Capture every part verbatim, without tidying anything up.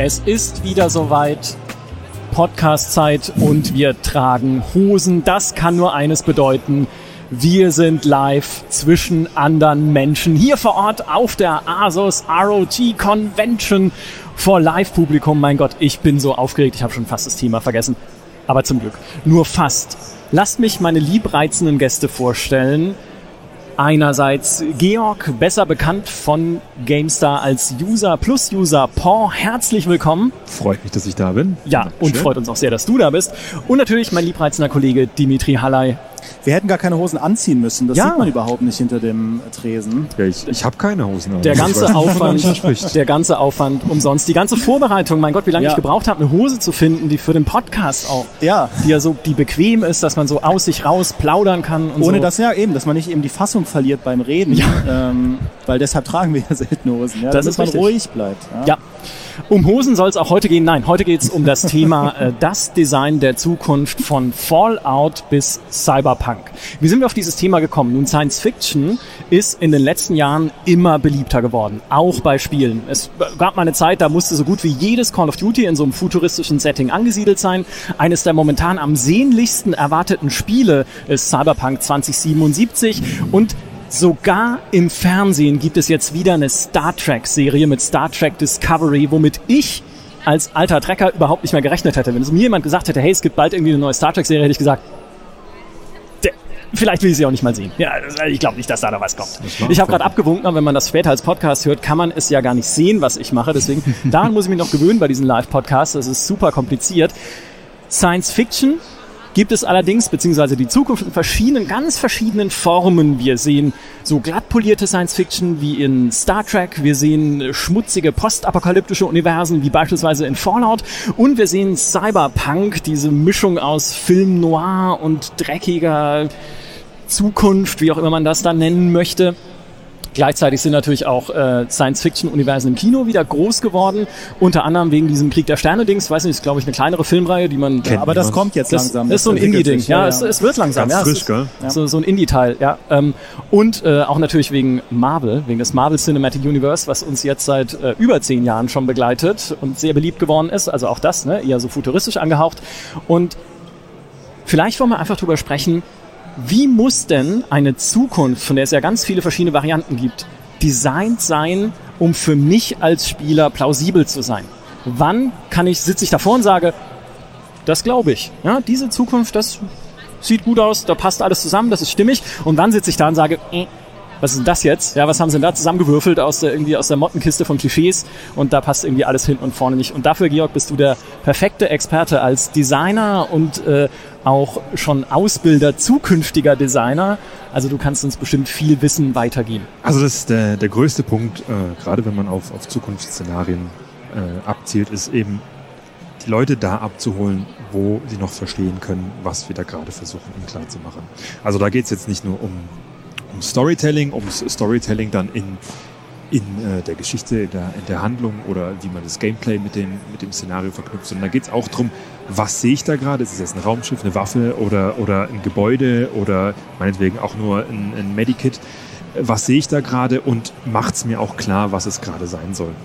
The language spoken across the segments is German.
Es ist wieder soweit, Podcast-Zeit und wir tragen Hosen. Das kann nur eines bedeuten: Wir sind live zwischen anderen Menschen hier vor Ort auf der Asus R O G Convention vor Live-Publikum. Mein Gott, ich bin so aufgeregt, ich habe schon fast das Thema vergessen. Aber zum Glück, nur fast. Lasst mich meine liebreizenden Gäste vorstellen. Einerseits Georg, besser bekannt von GameStar als User plus User Paul. Herzlich willkommen. Freut mich, dass ich da bin. Ja, und schön. Freut uns auch sehr, dass du da bist. Und natürlich mein liebreizender Kollege Dimitri Halley. Wir hätten gar keine Hosen anziehen müssen. Das ja. sieht man überhaupt nicht hinter dem Tresen. Ja, ich ich habe keine Hosen an. Der ganze Aufwand, der ganze Aufwand umsonst. Die ganze Vorbereitung, mein Gott, wie lange ja. ich gebraucht habe, eine Hose zu finden, die für den Podcast auch, ja. die ja so, die bequem ist, dass man so aus sich raus plaudern kann. Und Ohne so. das ja eben, dass man nicht eben die Fassung verliert beim Reden. Ja. Ähm, weil deshalb tragen wir ja selten Hosen. Ja, das ist man richtig. ruhig bleibt. Ja. ja. Um Hosen soll es auch heute gehen. Nein, heute geht es um das Thema äh, das Design der Zukunft von Fallout bis Cyberpunk. Wie sind wir auf dieses Thema gekommen? Nun, Science Fiction ist in den letzten Jahren immer beliebter geworden, auch bei Spielen. Es gab mal eine Zeit, da musste so gut wie jedes Call of Duty in so einem futuristischen Setting angesiedelt sein. Eines der momentan am sehnlichsten erwarteten Spiele ist Cyberpunk zwanzig siebenundsiebzig und sogar im Fernsehen gibt es jetzt wieder eine Star Trek-Serie mit Star Trek Discovery, womit ich als alter Trekker überhaupt nicht mehr gerechnet hätte. Wenn es mir jemand gesagt hätte, hey, es gibt bald irgendwie eine neue Star Trek-Serie, hätte ich gesagt, der, vielleicht will ich sie auch nicht mal sehen. Ja, ich glaube nicht, dass da da was kommt. Ich habe gerade abgewunken, aber wenn man das später als Podcast hört, kann man es ja gar nicht sehen, was ich mache. Deswegen, daran muss ich mich noch gewöhnen bei diesen Live-Podcasts. Das ist super kompliziert. Science Fiction gibt es allerdings, beziehungsweise die Zukunft in verschiedenen, ganz verschiedenen Formen. Wir sehen so glatt polierte Science-Fiction wie in Star Trek, wir sehen schmutzige postapokalyptische Universen wie beispielsweise in Fallout und wir sehen Cyberpunk, diese Mischung aus Film noir und dreckiger Zukunft, wie auch immer man das dann nennen möchte. Gleichzeitig sind natürlich auch äh, Science-Fiction-Universen im Kino wieder groß geworden, unter anderem wegen diesem Krieg der Sterne-Dings. Weiß nicht, ist glaube ich eine kleinere Filmreihe, die man kennt. Ja, aber das kommt jetzt das, langsam. Das ist so ein Indie-Ding. Ja, ja. Es, es wird langsam. Ganz ja, frisch, ist, gell? Ja. So, so ein Indie-Teil. Ja. Ähm, und äh, auch natürlich wegen Marvel, wegen des Marvel Cinematic Universe, was uns jetzt seit äh, über zehn Jahren schon begleitet und sehr beliebt geworden ist. Also auch das, ne, eher so futuristisch angehaucht. Und vielleicht wollen wir einfach drüber sprechen, wie muss denn eine Zukunft, von der es ja ganz viele verschiedene Varianten gibt, designt sein, um für mich als Spieler plausibel zu sein? Wann kann ich, sitze ich davor und sage, das glaube ich. Ja, diese Zukunft, das sieht gut aus, da passt alles zusammen, das ist stimmig. Und wann sitze ich da und sage, äh, was ist denn das jetzt? Ja, was haben sie denn da zusammengewürfelt aus der, irgendwie aus der Mottenkiste von Klischees? Und da passt irgendwie alles hinten und vorne nicht. Und dafür, Georg, bist du der perfekte Experte als Designer und äh, auch schon Ausbilder zukünftiger Designer. Also du kannst uns bestimmt viel Wissen weitergeben. Also das ist der, der größte Punkt, äh, gerade wenn man auf, auf Zukunftsszenarien äh, abzielt, ist eben die Leute da abzuholen, wo sie noch verstehen können, was wir da gerade versuchen, ihnen klar zu machen. Also da geht es jetzt nicht nur um um Storytelling, ums Storytelling dann in, in äh, der Geschichte, in der, in der Handlung oder wie man das Gameplay mit dem, mit dem Szenario verknüpft, sondern da geht es auch darum, was sehe ich da gerade? Ist es jetzt ein Raumschiff, eine Waffe oder, oder ein Gebäude oder meinetwegen auch nur ein, ein Medikit? Was sehe ich da gerade und macht es mir auch klar, was es gerade sein soll?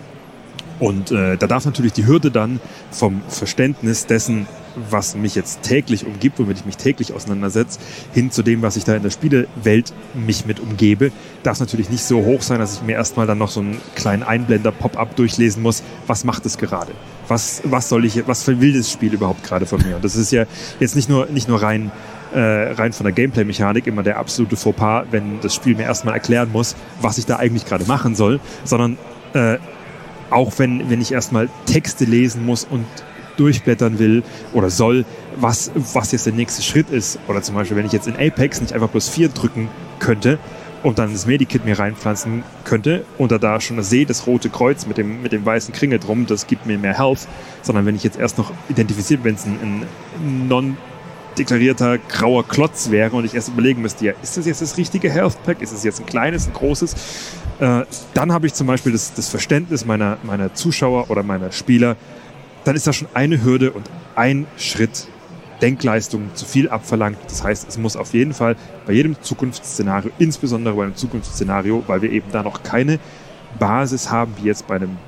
Und äh, da darf natürlich die Hürde dann vom Verständnis dessen, was mich jetzt täglich umgibt, womit ich mich täglich auseinandersetze, hin zu dem, was ich da in der Spielewelt mich mit umgebe, darf natürlich nicht so hoch sein, dass ich mir erstmal dann noch so einen kleinen Einblender Pop-up durchlesen muss. Was macht es gerade? Was, was soll ich, was will das Spiel überhaupt gerade von mir? Und das ist ja jetzt nicht nur, nicht nur rein, äh, rein von der Gameplay-Mechanik immer der absolute Fauxpas, wenn das Spiel mir erstmal erklären muss, was ich da eigentlich gerade machen soll, sondern äh, auch wenn, wenn ich erstmal Texte lesen muss und durchblättern will oder soll, was, was jetzt der nächste Schritt ist. Oder zum Beispiel, wenn ich jetzt in Apex nicht einfach bloß vier drücken könnte und dann das Medikit mir reinpflanzen könnte und da, da schon sehe, das rote Kreuz mit dem, mit dem weißen Kringel drum, das gibt mir mehr Health, sondern wenn ich jetzt erst noch identifiziert, wenn es ein, ein non-deklarierter grauer Klotz wäre und ich erst überlegen müsste, ja, ist das jetzt das richtige Health Pack? Ist es jetzt ein kleines, ein großes? Äh, dann habe ich zum Beispiel das, das Verständnis meiner, meiner Zuschauer oder meiner Spieler, dann ist da schon eine Hürde und ein Schritt Denkleistung zu viel abverlangt. Das heißt, es muss auf jeden Fall bei jedem Zukunftsszenario, insbesondere bei einem Zukunftsszenario, weil wir eben da noch keine Basis haben, wie jetzt bei einem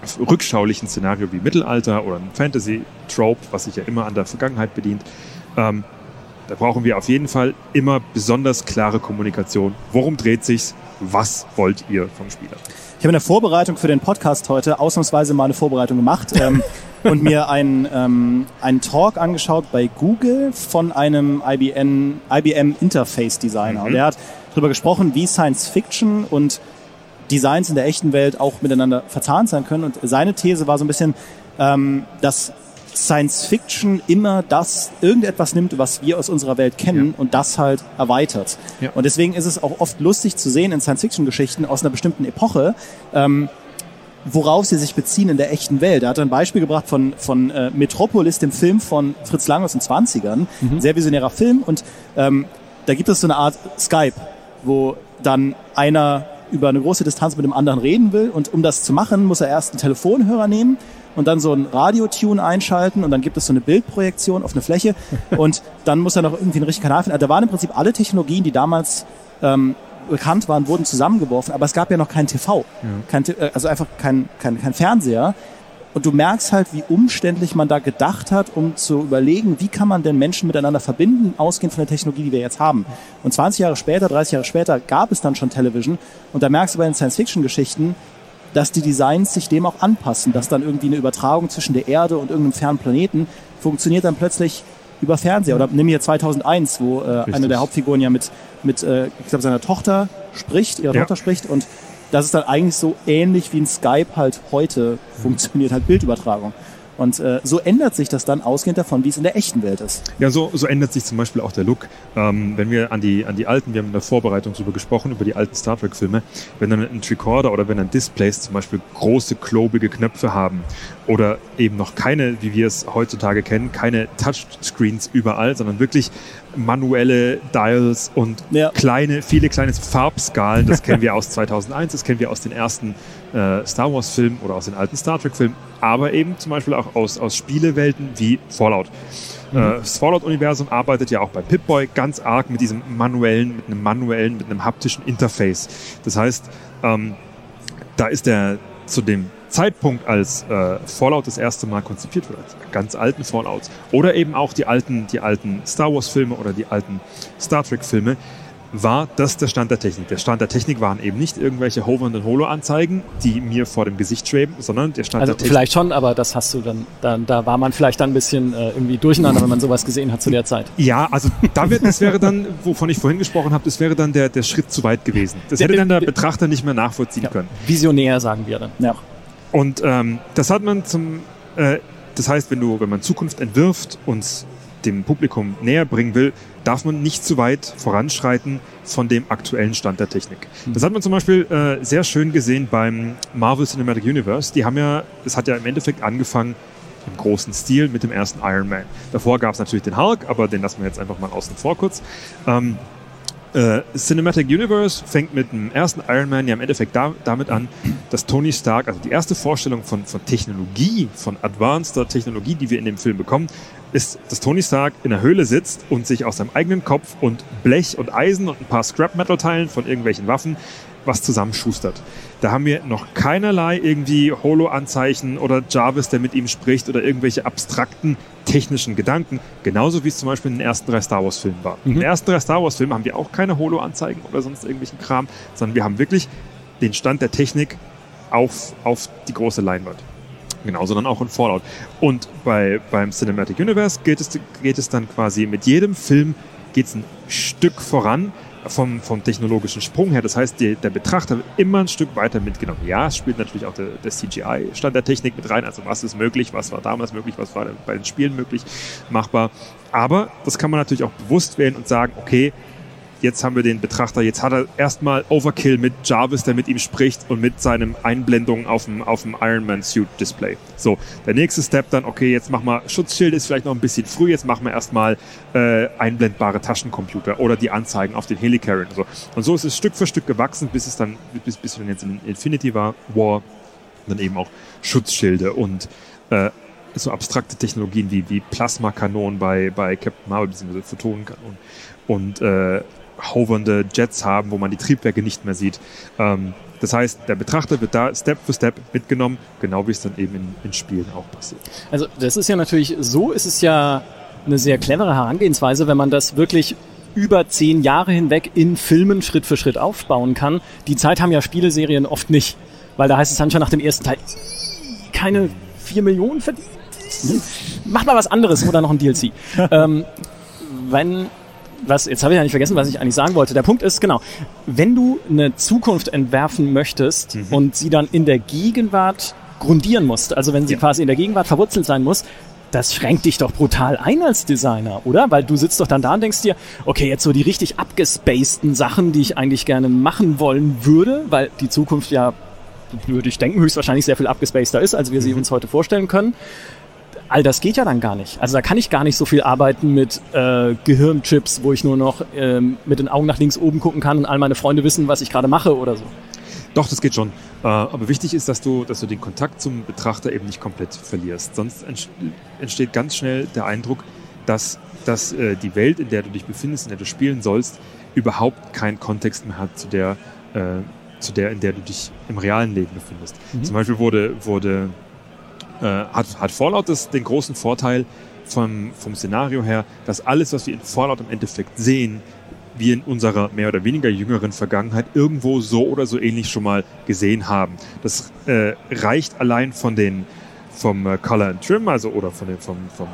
rückschaulichen Szenario wie Mittelalter oder ein Fantasy-Trope, was sich ja immer an der Vergangenheit bedient, ähm, da brauchen wir auf jeden Fall immer besonders klare Kommunikation. Worum dreht sich's? Was wollt ihr vom Spieler? Ich habe in der Vorbereitung für den Podcast heute ausnahmsweise mal eine Vorbereitung gemacht ähm, und mir einen, ähm, einen Talk angeschaut bei Google von einem I B M, I B M Interface Designer. Mhm. Und der hat darüber gesprochen, wie Science Fiction und Designs in der echten Welt auch miteinander verzahnt sein können. Und seine These war so ein bisschen, ähm, dass Science Fiction immer das, irgendetwas nimmt, was wir aus unserer Welt kennen ja. und das halt erweitert. Ja. Und deswegen ist es auch oft lustig zu sehen in Science Fiction Geschichten aus einer bestimmten Epoche, ähm, worauf sie sich beziehen in der echten Welt. Er hat ein Beispiel gebracht von, von äh, Metropolis, dem Film von Fritz Lang aus den zwanzigern. Mhm. Sehr visionärer Film. Und ähm, da gibt es so eine Art Skype, wo dann einer über eine große Distanz mit dem anderen reden will. Und um das zu machen, muss er erst einen Telefonhörer nehmen und dann so ein Radiotune einschalten und dann gibt es so eine Bildprojektion auf eine Fläche und dann muss er noch irgendwie einen richtigen Kanal finden. Also da waren im Prinzip alle Technologien, die damals ähm, bekannt waren, wurden zusammengeworfen, aber es gab ja noch kein T V, ja. kein, also einfach kein, kein, kein Fernseher. Und du merkst halt, wie umständlich man da gedacht hat, um zu überlegen, wie kann man denn Menschen miteinander verbinden, ausgehend von der Technologie, die wir jetzt haben. Und zwanzig Jahre später, dreißig Jahre später gab es dann schon Television und da merkst du bei den Science-Fiction-Geschichten, dass die Designs sich dem auch anpassen, dass dann irgendwie eine Übertragung zwischen der Erde und irgendeinem fernen Planeten funktioniert dann plötzlich über Fernseher. Oder nimm hier zweitausendeins, wo äh, eine der Hauptfiguren ja mit, mit äh, ich glaube, seiner Tochter spricht, ihrer ja. Tochter spricht und das ist dann eigentlich so ähnlich wie ein Skype halt heute mhm. funktioniert, halt Bildübertragung. Und äh, so ändert sich das dann ausgehend davon, wie es in der echten Welt ist. Ja, so, so ändert sich zum Beispiel auch der Look. Ähm, wenn wir an die, an die alten, wir haben in der Vorbereitung darüber gesprochen, über die alten Star Trek-Filme, wenn dann ein Tricorder oder wenn dann Displays zum Beispiel große, klobige Knöpfe haben oder eben noch keine, wie wir es heutzutage kennen, keine Touchscreens überall, sondern wirklich manuelle Dials und ja. kleine, viele kleine Farbskalen, das kennen wir aus zweitausendeins, das kennen wir aus den ersten äh, Star Wars-Filmen oder aus den alten Star Trek-Filmen, aber eben zum Beispiel auch aus, aus Spielewelten wie Fallout. Mhm. Äh, das Fallout-Universum arbeitet ja auch bei Pip-Boy ganz arg mit diesem manuellen, mit einem manuellen, mit einem haptischen Interface. Das heißt, ähm, da ist der zu dem Zeitpunkt, als äh, Fallout das erste Mal konzipiert wurde, als ganz alten Fallouts, oder eben auch die alten, die alten Star Wars-Filme oder die alten Star Trek-Filme, war das der Stand der Technik. Der Stand der Technik waren eben nicht irgendwelche hovernden Holo-Anzeigen, die mir vor dem Gesicht schweben, sondern der Stand also der Technik. Vielleicht schon, aber das hast du dann, da, da war man vielleicht dann ein bisschen äh, irgendwie durcheinander, wenn man sowas gesehen hat zu der Zeit. Ja, also da wird, das wäre dann, wovon ich vorhin gesprochen habe, das wäre dann der, der Schritt zu weit gewesen. Das hätte dann der Betrachter nicht mehr nachvollziehen ja, können. Visionär, sagen wir dann. Ja. Und ähm, das hat man zum, äh, das heißt, wenn du, wenn man Zukunft entwirft und dem Publikum näher bringen will, darf man nicht zu weit voranschreiten von dem aktuellen Stand der Technik. Das hat man zum Beispiel äh, sehr schön gesehen beim Marvel Cinematic Universe. Die haben ja, es hat ja im Endeffekt angefangen im großen Stil mit dem ersten Iron Man. Davor gab es natürlich den Hulk, aber den lassen wir jetzt einfach mal außen vor kurz. Ähm, äh, Cinematic Universe fängt mit dem ersten Iron Man ja im Endeffekt da, damit an, dass Tony Stark, also die erste Vorstellung von, von Technologie, von advanceder Technologie, die wir in dem Film bekommen, ist, dass Tony Stark in der Höhle sitzt und sich aus seinem eigenen Kopf und Blech und Eisen und ein paar Scrap-Metal-Teilen von irgendwelchen Waffen was zusammenschustert. Da haben wir noch keinerlei irgendwie Holo-Anzeichen oder Jarvis, der mit ihm spricht oder irgendwelche abstrakten technischen Gedanken. Genauso wie es zum Beispiel in den ersten drei Star Wars-Filmen war. Mhm. In den ersten drei Star Wars-Filmen haben wir auch keine Holo-Anzeigen oder sonst irgendwelchen Kram, sondern wir haben wirklich den Stand der Technik auf, auf die große Leinwand. Genauso dann auch in Fallout. Und bei, beim Cinematic Universe geht es, geht es dann quasi mit jedem Film geht es ein Stück voran vom, vom technologischen Sprung her. Das heißt, die, der Betrachter wird immer ein Stück weiter mitgenommen. Ja, es spielt natürlich auch der, der C G I-Stand der Technik mit rein. Also was ist möglich, was war damals möglich, was war bei den Spielen möglich, machbar. Aber das kann man natürlich auch bewusst wählen und sagen, okay, jetzt haben wir den Betrachter, jetzt hat er erstmal Overkill mit Jarvis, der mit ihm spricht und mit seinen Einblendungen auf dem, auf dem Iron Man Suit Display. So, der nächste Step dann, okay, jetzt machen wir Schutzschild, ist vielleicht noch ein bisschen früh, jetzt machen wir erstmal äh, einblendbare Taschencomputer oder die Anzeigen auf den Helicarrier und so. Und so ist es Stück für Stück gewachsen, bis es dann, bis, bis wir dann jetzt in Infinity war, War, und dann eben auch Schutzschilde und äh, so abstrakte Technologien wie, wie Plasmakanonen bei, bei Captain Marvel, beziehungsweise Photonenkanonen und äh, hovernde Jets haben, wo man die Triebwerke nicht mehr sieht. Ähm, das heißt, der Betrachter wird da Step für Step mitgenommen, genau wie es dann eben in, in Spielen auch passiert. Also das ist ja natürlich, so ist es ja eine sehr clevere Herangehensweise, wenn man das wirklich über zehn Jahre hinweg in Filmen Schritt für Schritt aufbauen kann. Die Zeit haben ja Spieleserien oft nicht, weil da heißt es dann schon nach dem ersten Teil, keine vier Millionen verdient. Mach mal was anderes oder noch ein D L C. ähm, wenn, was, jetzt habe ich ja nicht vergessen, was ich eigentlich sagen wollte. Der Punkt ist, genau, wenn du eine Zukunft entwerfen möchtest mhm. und sie dann in der Gegenwart grundieren musst, also wenn sie ja. quasi in der Gegenwart verwurzelt sein muss, das schränkt dich doch brutal ein als Designer, oder? Weil du sitzt doch dann da und denkst dir, okay, jetzt so die richtig abgespaceden Sachen, die ich eigentlich gerne machen wollen würde, weil die Zukunft ja, würde ich denken, höchstwahrscheinlich sehr viel abgespaceder ist, als wir sie mhm. uns heute vorstellen können. All das geht ja dann gar nicht. Also da kann ich gar nicht so viel arbeiten mit äh, Gehirnchips, wo ich nur noch ähm, mit den Augen nach links oben gucken kann und all meine Freunde wissen, was ich gerade mache oder so. Doch, das geht schon. Äh, aber wichtig ist, dass du, dass du den Kontakt zum Betrachter eben nicht komplett verlierst. Sonst entsteht ganz schnell der Eindruck, dass, dass äh, die Welt, in der du dich befindest, in der du spielen sollst, überhaupt keinen Kontext mehr hat zu der, äh, zu der, in der du dich im realen Leben befindest. Mhm. Zum Beispiel wurde, wurde äh, hat, hat Fallout das, den großen Vorteil vom, vom Szenario her, dass alles, was wir in Fallout im Endeffekt sehen, wir in unserer mehr oder weniger jüngeren Vergangenheit irgendwo so oder so ähnlich schon mal gesehen haben. Das äh, reicht allein von den vom äh, Color and Trim, also oder von den vom, vom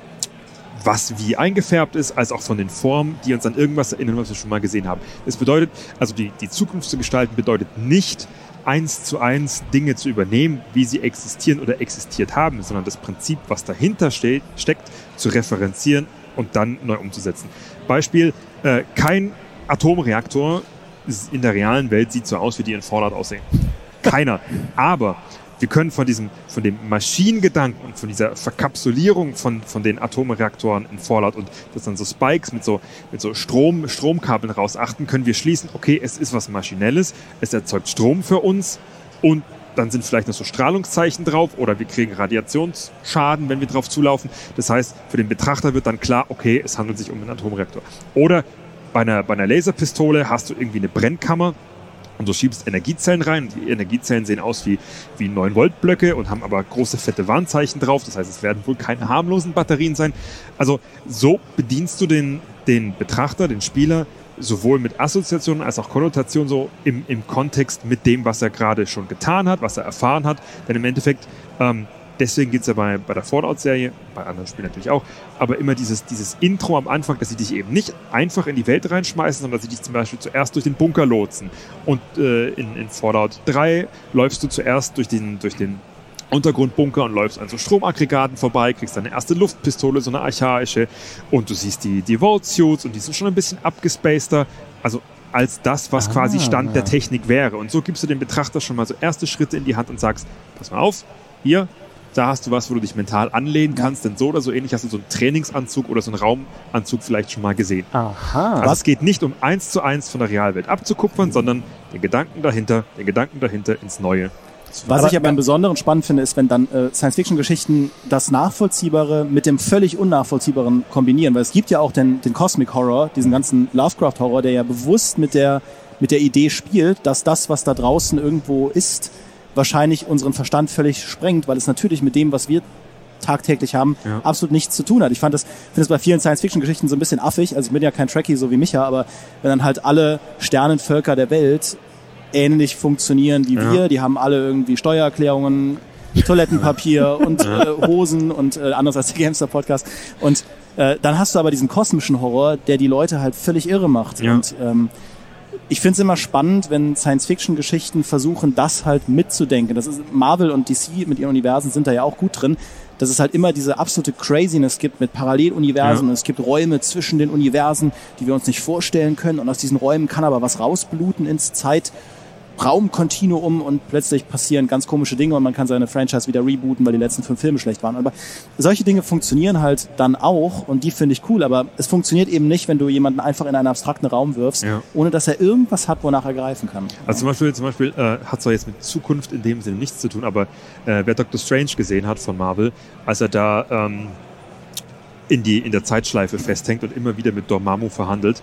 was wie eingefärbt ist, als auch von den Formen, die uns an irgendwas erinnern, was wir schon mal gesehen haben. Das bedeutet, also die, die Zukunft zu gestalten bedeutet nicht, eins zu eins Dinge zu übernehmen, wie sie existieren oder existiert haben, sondern das Prinzip, was dahinter steht, steckt, zu referenzieren und dann neu umzusetzen. Beispiel, äh, kein Atomreaktor in der realen Welt sieht so aus, wie die in Fallout aussehen. Keiner. Aber wir können von diesem, von dem Maschinengedanken und von dieser Verkapsulierung von, von den Atomreaktoren in Fallout und dass dann so Spikes mit so, mit so Strom, Stromkabeln rausachten, können wir schließen, okay, es ist was Maschinelles, es erzeugt Strom für uns und dann sind vielleicht noch so Strahlungszeichen drauf oder wir kriegen Radiationsschaden, wenn wir drauf zulaufen. Das heißt, für den Betrachter wird dann klar, okay, es handelt sich um einen Atomreaktor. Oder bei einer, bei einer Laserpistole hast du irgendwie eine Brennkammer und du schiebst Energiezellen rein. Die Energiezellen sehen aus wie, wie neun Volt Blöcke und haben aber große, fette Warnzeichen drauf. Das heißt, es werden wohl keine harmlosen Batterien sein. Also so bedienst du den, den Betrachter, den Spieler, sowohl mit Assoziationen als auch Konnotationen so im, im Kontext mit dem, was er gerade schon getan hat, was er erfahren hat. Denn im Endeffekt, ähm, deswegen geht es ja bei, bei der Fallout-Serie, bei anderen Spielen natürlich auch, aber immer dieses, dieses Intro am Anfang, dass sie dich eben nicht einfach in die Welt reinschmeißen, sondern dass sie dich zum Beispiel zuerst durch den Bunker lotsen. Und äh, in, in Fallout drei läufst du zuerst durch den, durch den Untergrundbunker und läufst an so Stromaggregaten vorbei, kriegst deine erste Luftpistole, so eine archaische, und du siehst die, die Vault-Suits und die sind schon ein bisschen abgespaceder, also als das, was ah, quasi Stand ja. der Technik wäre. Und so gibst du dem Betrachter schon mal so erste Schritte in die Hand und sagst, pass mal auf, hier, da hast du was, wo du dich mental anlehnen kannst, denn so oder so ähnlich hast du so einen Trainingsanzug oder so einen Raumanzug vielleicht schon mal gesehen. Aha. Also was? Es geht nicht um eins zu eins von der Realwelt abzukupfern, sondern den Gedanken dahinter, den Gedanken dahinter ins Neue. Was aber ich aber im Besonderen spannend finde, ist, wenn dann äh, Science-Fiction-Geschichten das Nachvollziehbare mit dem völlig Unnachvollziehbaren kombinieren. Weil es gibt ja auch den, den Cosmic Horror, diesen ganzen Lovecraft-Horror, der ja bewusst mit der, mit der Idee spielt, dass das, was da draußen irgendwo ist, wahrscheinlich unseren Verstand völlig sprengt, weil es natürlich mit dem, was wir tagtäglich haben, ja. absolut nichts zu tun hat. Ich fand das, finde das bei vielen Science-Fiction-Geschichten so ein bisschen affig. Also ich bin ja kein Trekkie, so wie Micha, aber wenn dann halt alle Sternenvölker der Welt ähnlich funktionieren wie ja. wir. Die haben alle irgendwie Steuererklärungen, Toilettenpapier und äh, Hosen und äh, anders als der Gamester-Podcast. Und äh, dann hast du aber diesen kosmischen Horror, der die Leute halt völlig irre macht. Ja. Und ähm, ich finde es immer spannend, wenn Science-Fiction-Geschichten versuchen, das halt mitzudenken. Das ist Marvel und D C mit ihren Universen sind da ja auch gut drin, dass es halt immer diese absolute Craziness gibt mit Paralleluniversen. Ja. Es gibt Räume zwischen den Universen, die wir uns nicht vorstellen können. Und aus diesen Räumen kann aber was rausbluten ins Zeit Raumkontinuum und plötzlich passieren ganz komische Dinge und man kann seine Franchise wieder rebooten, weil die letzten fünf Filme schlecht waren. Aber solche Dinge funktionieren halt dann auch und die finde ich cool, aber es funktioniert eben nicht, wenn du jemanden einfach in einen abstrakten Raum wirfst, ja. ohne dass er irgendwas hat, wonach er greifen kann. Also zum Beispiel, zum Beispiel äh, hat zwar jetzt mit Zukunft in dem Sinne nichts zu tun, aber äh, wer Doctor Strange gesehen hat von Marvel, als er da ähm, in, die, in der Zeitschleife festhängt und immer wieder mit Dormammu verhandelt,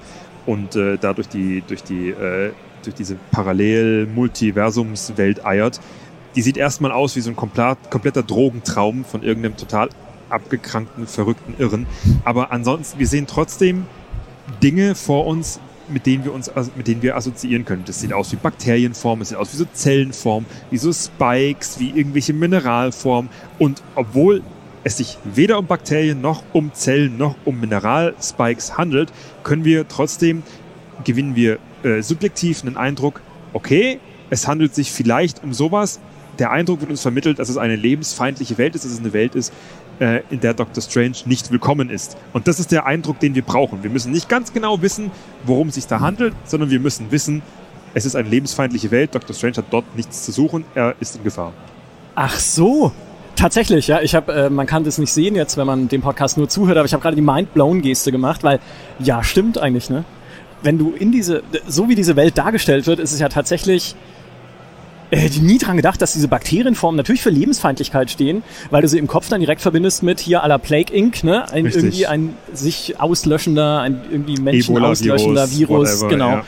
und äh, da durch die, durch die, äh, durch diese Parallel-Multiversumswelt eiert, die sieht erstmal aus wie so ein komplett, kompletter Drogentraum von irgendeinem total abgekrankten, verrückten Irren. Aber ansonsten, wir sehen trotzdem Dinge vor uns, mit denen wir uns, mit denen wir assoziieren können. Das sieht aus wie Bakterienformen, es sieht aus wie so Zellenformen, wie so Spikes, wie irgendwelche Mineralformen. Und obwohl es sich weder um Bakterien noch um Zellen noch um Mineralspikes handelt, können wir trotzdem, gewinnen wir äh, subjektiv einen Eindruck, okay, es handelt sich vielleicht um sowas. Der Eindruck wird uns vermittelt, dass es eine lebensfeindliche Welt ist, dass es eine Welt ist, äh, in der Doctor Strange nicht willkommen ist. Und das ist der Eindruck, den wir brauchen. Wir müssen nicht ganz genau wissen, worum es sich da handelt, sondern wir müssen wissen, es ist eine lebensfeindliche Welt. Doctor Strange hat dort nichts zu suchen, er ist in Gefahr. Ach so. Tatsächlich, ja. Ich habe, äh, man kann das nicht sehen jetzt, wenn man dem Podcast nur zuhört, aber ich habe gerade die Mind-Blown-Geste gemacht, weil, ja, stimmt eigentlich, ne? Wenn du in diese, so wie diese Welt dargestellt wird, ist es ja tatsächlich, äh, hätte ich nie dran gedacht, dass diese Bakterienformen natürlich für Lebensfeindlichkeit stehen, weil du sie im Kopf dann direkt verbindest mit hier à la Plague Incorporated, ne? Ein, irgendwie ein sich auslöschender, ein irgendwie Menschen Ebola, auslöschender Virus, whatever, genau. Ja.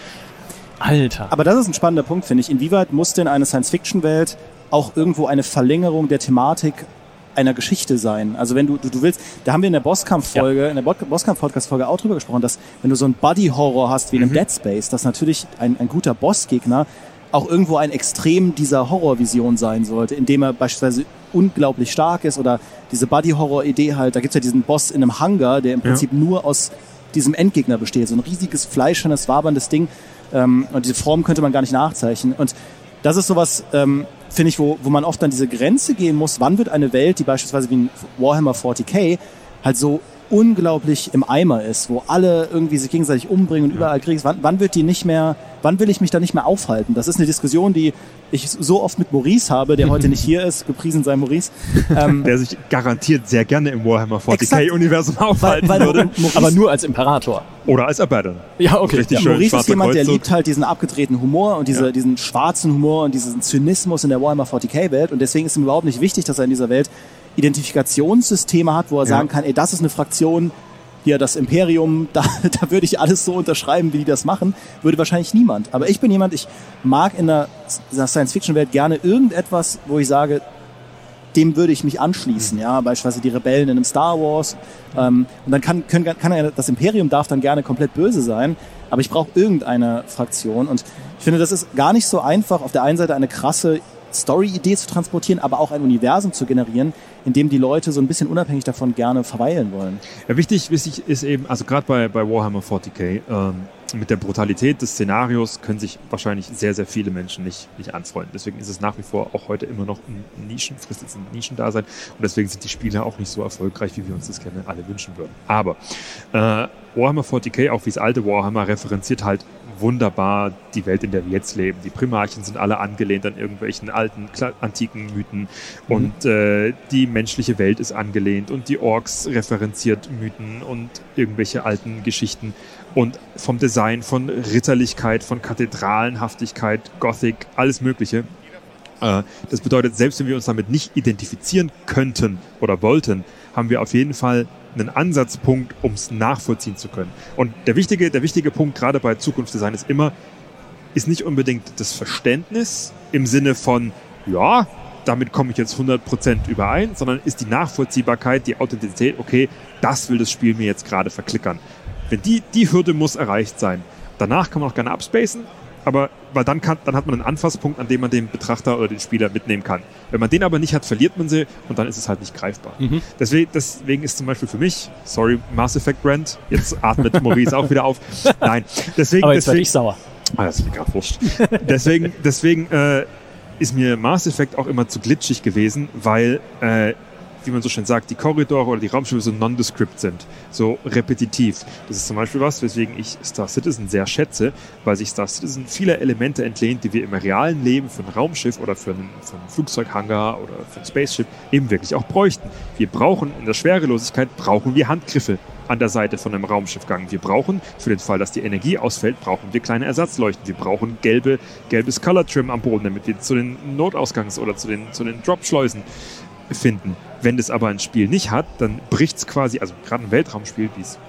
Alter. Aber das ist ein spannender Punkt, finde ich. Inwieweit muss denn eine Science-Fiction-Welt auch irgendwo eine Verlängerung der Thematik einer Geschichte sein? Also wenn du, du, du willst, da haben wir in der Bosskampf-Folge, ja. in der Bosskampf-Podcast-Folge auch drüber gesprochen, dass wenn du so einen Buddy-Horror hast wie in einem mhm. Dead Space, dass natürlich ein, ein guter Bossgegner auch irgendwo ein Extrem dieser Horrorvision sein sollte, indem er beispielsweise unglaublich stark ist oder diese Buddy-Horror-Idee halt, da gibt's ja diesen Boss in einem Hangar, der im Prinzip ja. nur aus diesem Endgegner besteht, so ein riesiges, fleischendes, waberndes Ding, ähm, und diese Form könnte man gar nicht nachzeichnen. Und das ist sowas, ähm, finde ich, wo, wo man oft an diese Grenze gehen muss, wann wird eine Welt, die beispielsweise wie ein Warhammer forty K halt so unglaublich im Eimer ist, wo alle irgendwie sich gegenseitig umbringen und überall Krieg ist, wann, wann wird die nicht mehr, wann will ich mich da nicht mehr aufhalten? Das ist eine Diskussion, die ich so oft mit Maurice habe, der heute nicht hier ist, gepriesen sei Maurice. Ähm, der sich garantiert sehr gerne im Warhammer forty K-Universum aufhalten weil, weil würde. Maurice, aber nur als Imperator. Oder als Abaddon. Ja, okay. Richtig ja, schön. Maurice ist jemand, der liebt halt diesen abgedrehten Humor und diese, ja. diesen schwarzen Humor und diesen Zynismus in der Warhammer forty K-Welt. Und deswegen ist ihm überhaupt nicht wichtig, dass er in dieser Welt Identifikationssysteme hat, wo er ja. sagen kann, ey, das ist eine Fraktion, hier das Imperium, da, da würde ich alles so unterschreiben, wie die das machen, würde wahrscheinlich niemand. Aber ich bin jemand, ich mag in der, in der Science-Fiction-Welt gerne irgendetwas, wo ich sage, dem würde ich mich anschließen, ja, beispielsweise die Rebellen in einem Star Wars. Ähm, und dann kann, können, kann er, das Imperium darf dann gerne komplett böse sein, aber ich brauche irgendeine Fraktion. Und ich finde, das ist gar nicht so einfach, auf der einen Seite eine krasse Story-Idee zu transportieren, aber auch ein Universum zu generieren, in dem die Leute so ein bisschen unabhängig davon gerne verweilen wollen. Ja, wichtig, wichtig ist eben, also gerade bei, bei Warhammer forty K, ähm, mit der Brutalität des Szenarios können sich wahrscheinlich sehr, sehr viele Menschen nicht, nicht anfreunden. Deswegen ist es nach wie vor auch heute immer noch ein Nischen, frisst jetzt ein Nischendasein und deswegen sind die Spiele auch nicht so erfolgreich, wie wir uns das gerne alle wünschen würden. Aber äh, Warhammer forty K, auch wie das alte Warhammer, referenziert halt wunderbar die Welt, in der wir jetzt leben. Die Primarchen sind alle angelehnt an irgendwelchen alten, antiken Mythen und mhm. äh, die menschliche Welt ist angelehnt und die Orks referenziert Mythen und irgendwelche alten Geschichten und vom Design, von Ritterlichkeit, von Kathedralenhaftigkeit, Gothic, alles Mögliche. Äh, das bedeutet, selbst wenn wir uns damit nicht identifizieren könnten oder wollten, haben wir auf jeden Fall einen Ansatzpunkt, um es nachvollziehen zu können. Und der wichtige, der wichtige Punkt gerade bei Zukunftsdesign ist immer, ist nicht unbedingt das Verständnis im Sinne von, ja, damit komme ich jetzt hundert Prozent überein, sondern ist die Nachvollziehbarkeit, die Authentizität, okay, das will das Spiel mir jetzt gerade verklickern. Wenn die, die Hürde muss erreicht sein. Danach kann man auch gerne abspacen, aber weil dann, kann, dann hat man einen Anfasspunkt, an dem man den Betrachter oder den Spieler mitnehmen kann. Wenn man den aber nicht hat, verliert man sie und dann ist es halt nicht greifbar. Mhm. Deswegen, deswegen ist zum Beispiel für mich, sorry, Mass Effect Brand, jetzt atmet Maurice auch wieder auf. Nein, deswegen... Aber jetzt deswegen, werde ich sauer. Ah, das ist mir gerade wurscht. deswegen deswegen äh, ist mir Mass Effect auch immer zu glitschig gewesen, weil... Äh, wie man so schön sagt, die Korridore oder die Raumschiffe so nondescript sind, so repetitiv. Das ist zum Beispiel was, weswegen ich Star Citizen sehr schätze, weil sich Star Citizen viele Elemente entlehnt, die wir im realen Leben für ein Raumschiff oder für einen, für einen Flugzeughangar oder für ein Spaceship eben wirklich auch bräuchten. Wir brauchen in der Schwerelosigkeit, brauchen wir Handgriffe an der Seite von einem Raumschiffgang. Wir brauchen, für den Fall, dass die Energie ausfällt, brauchen wir kleine Ersatzleuchten. Wir brauchen gelbe, gelbes Color Trim am Boden, damit wir zu den Notausgangs- oder zu den, zu den Drop-Schleusen finden. Wenn das aber ein Spiel nicht hat, dann bricht es quasi, also gerade ein Weltraumspiel, wie es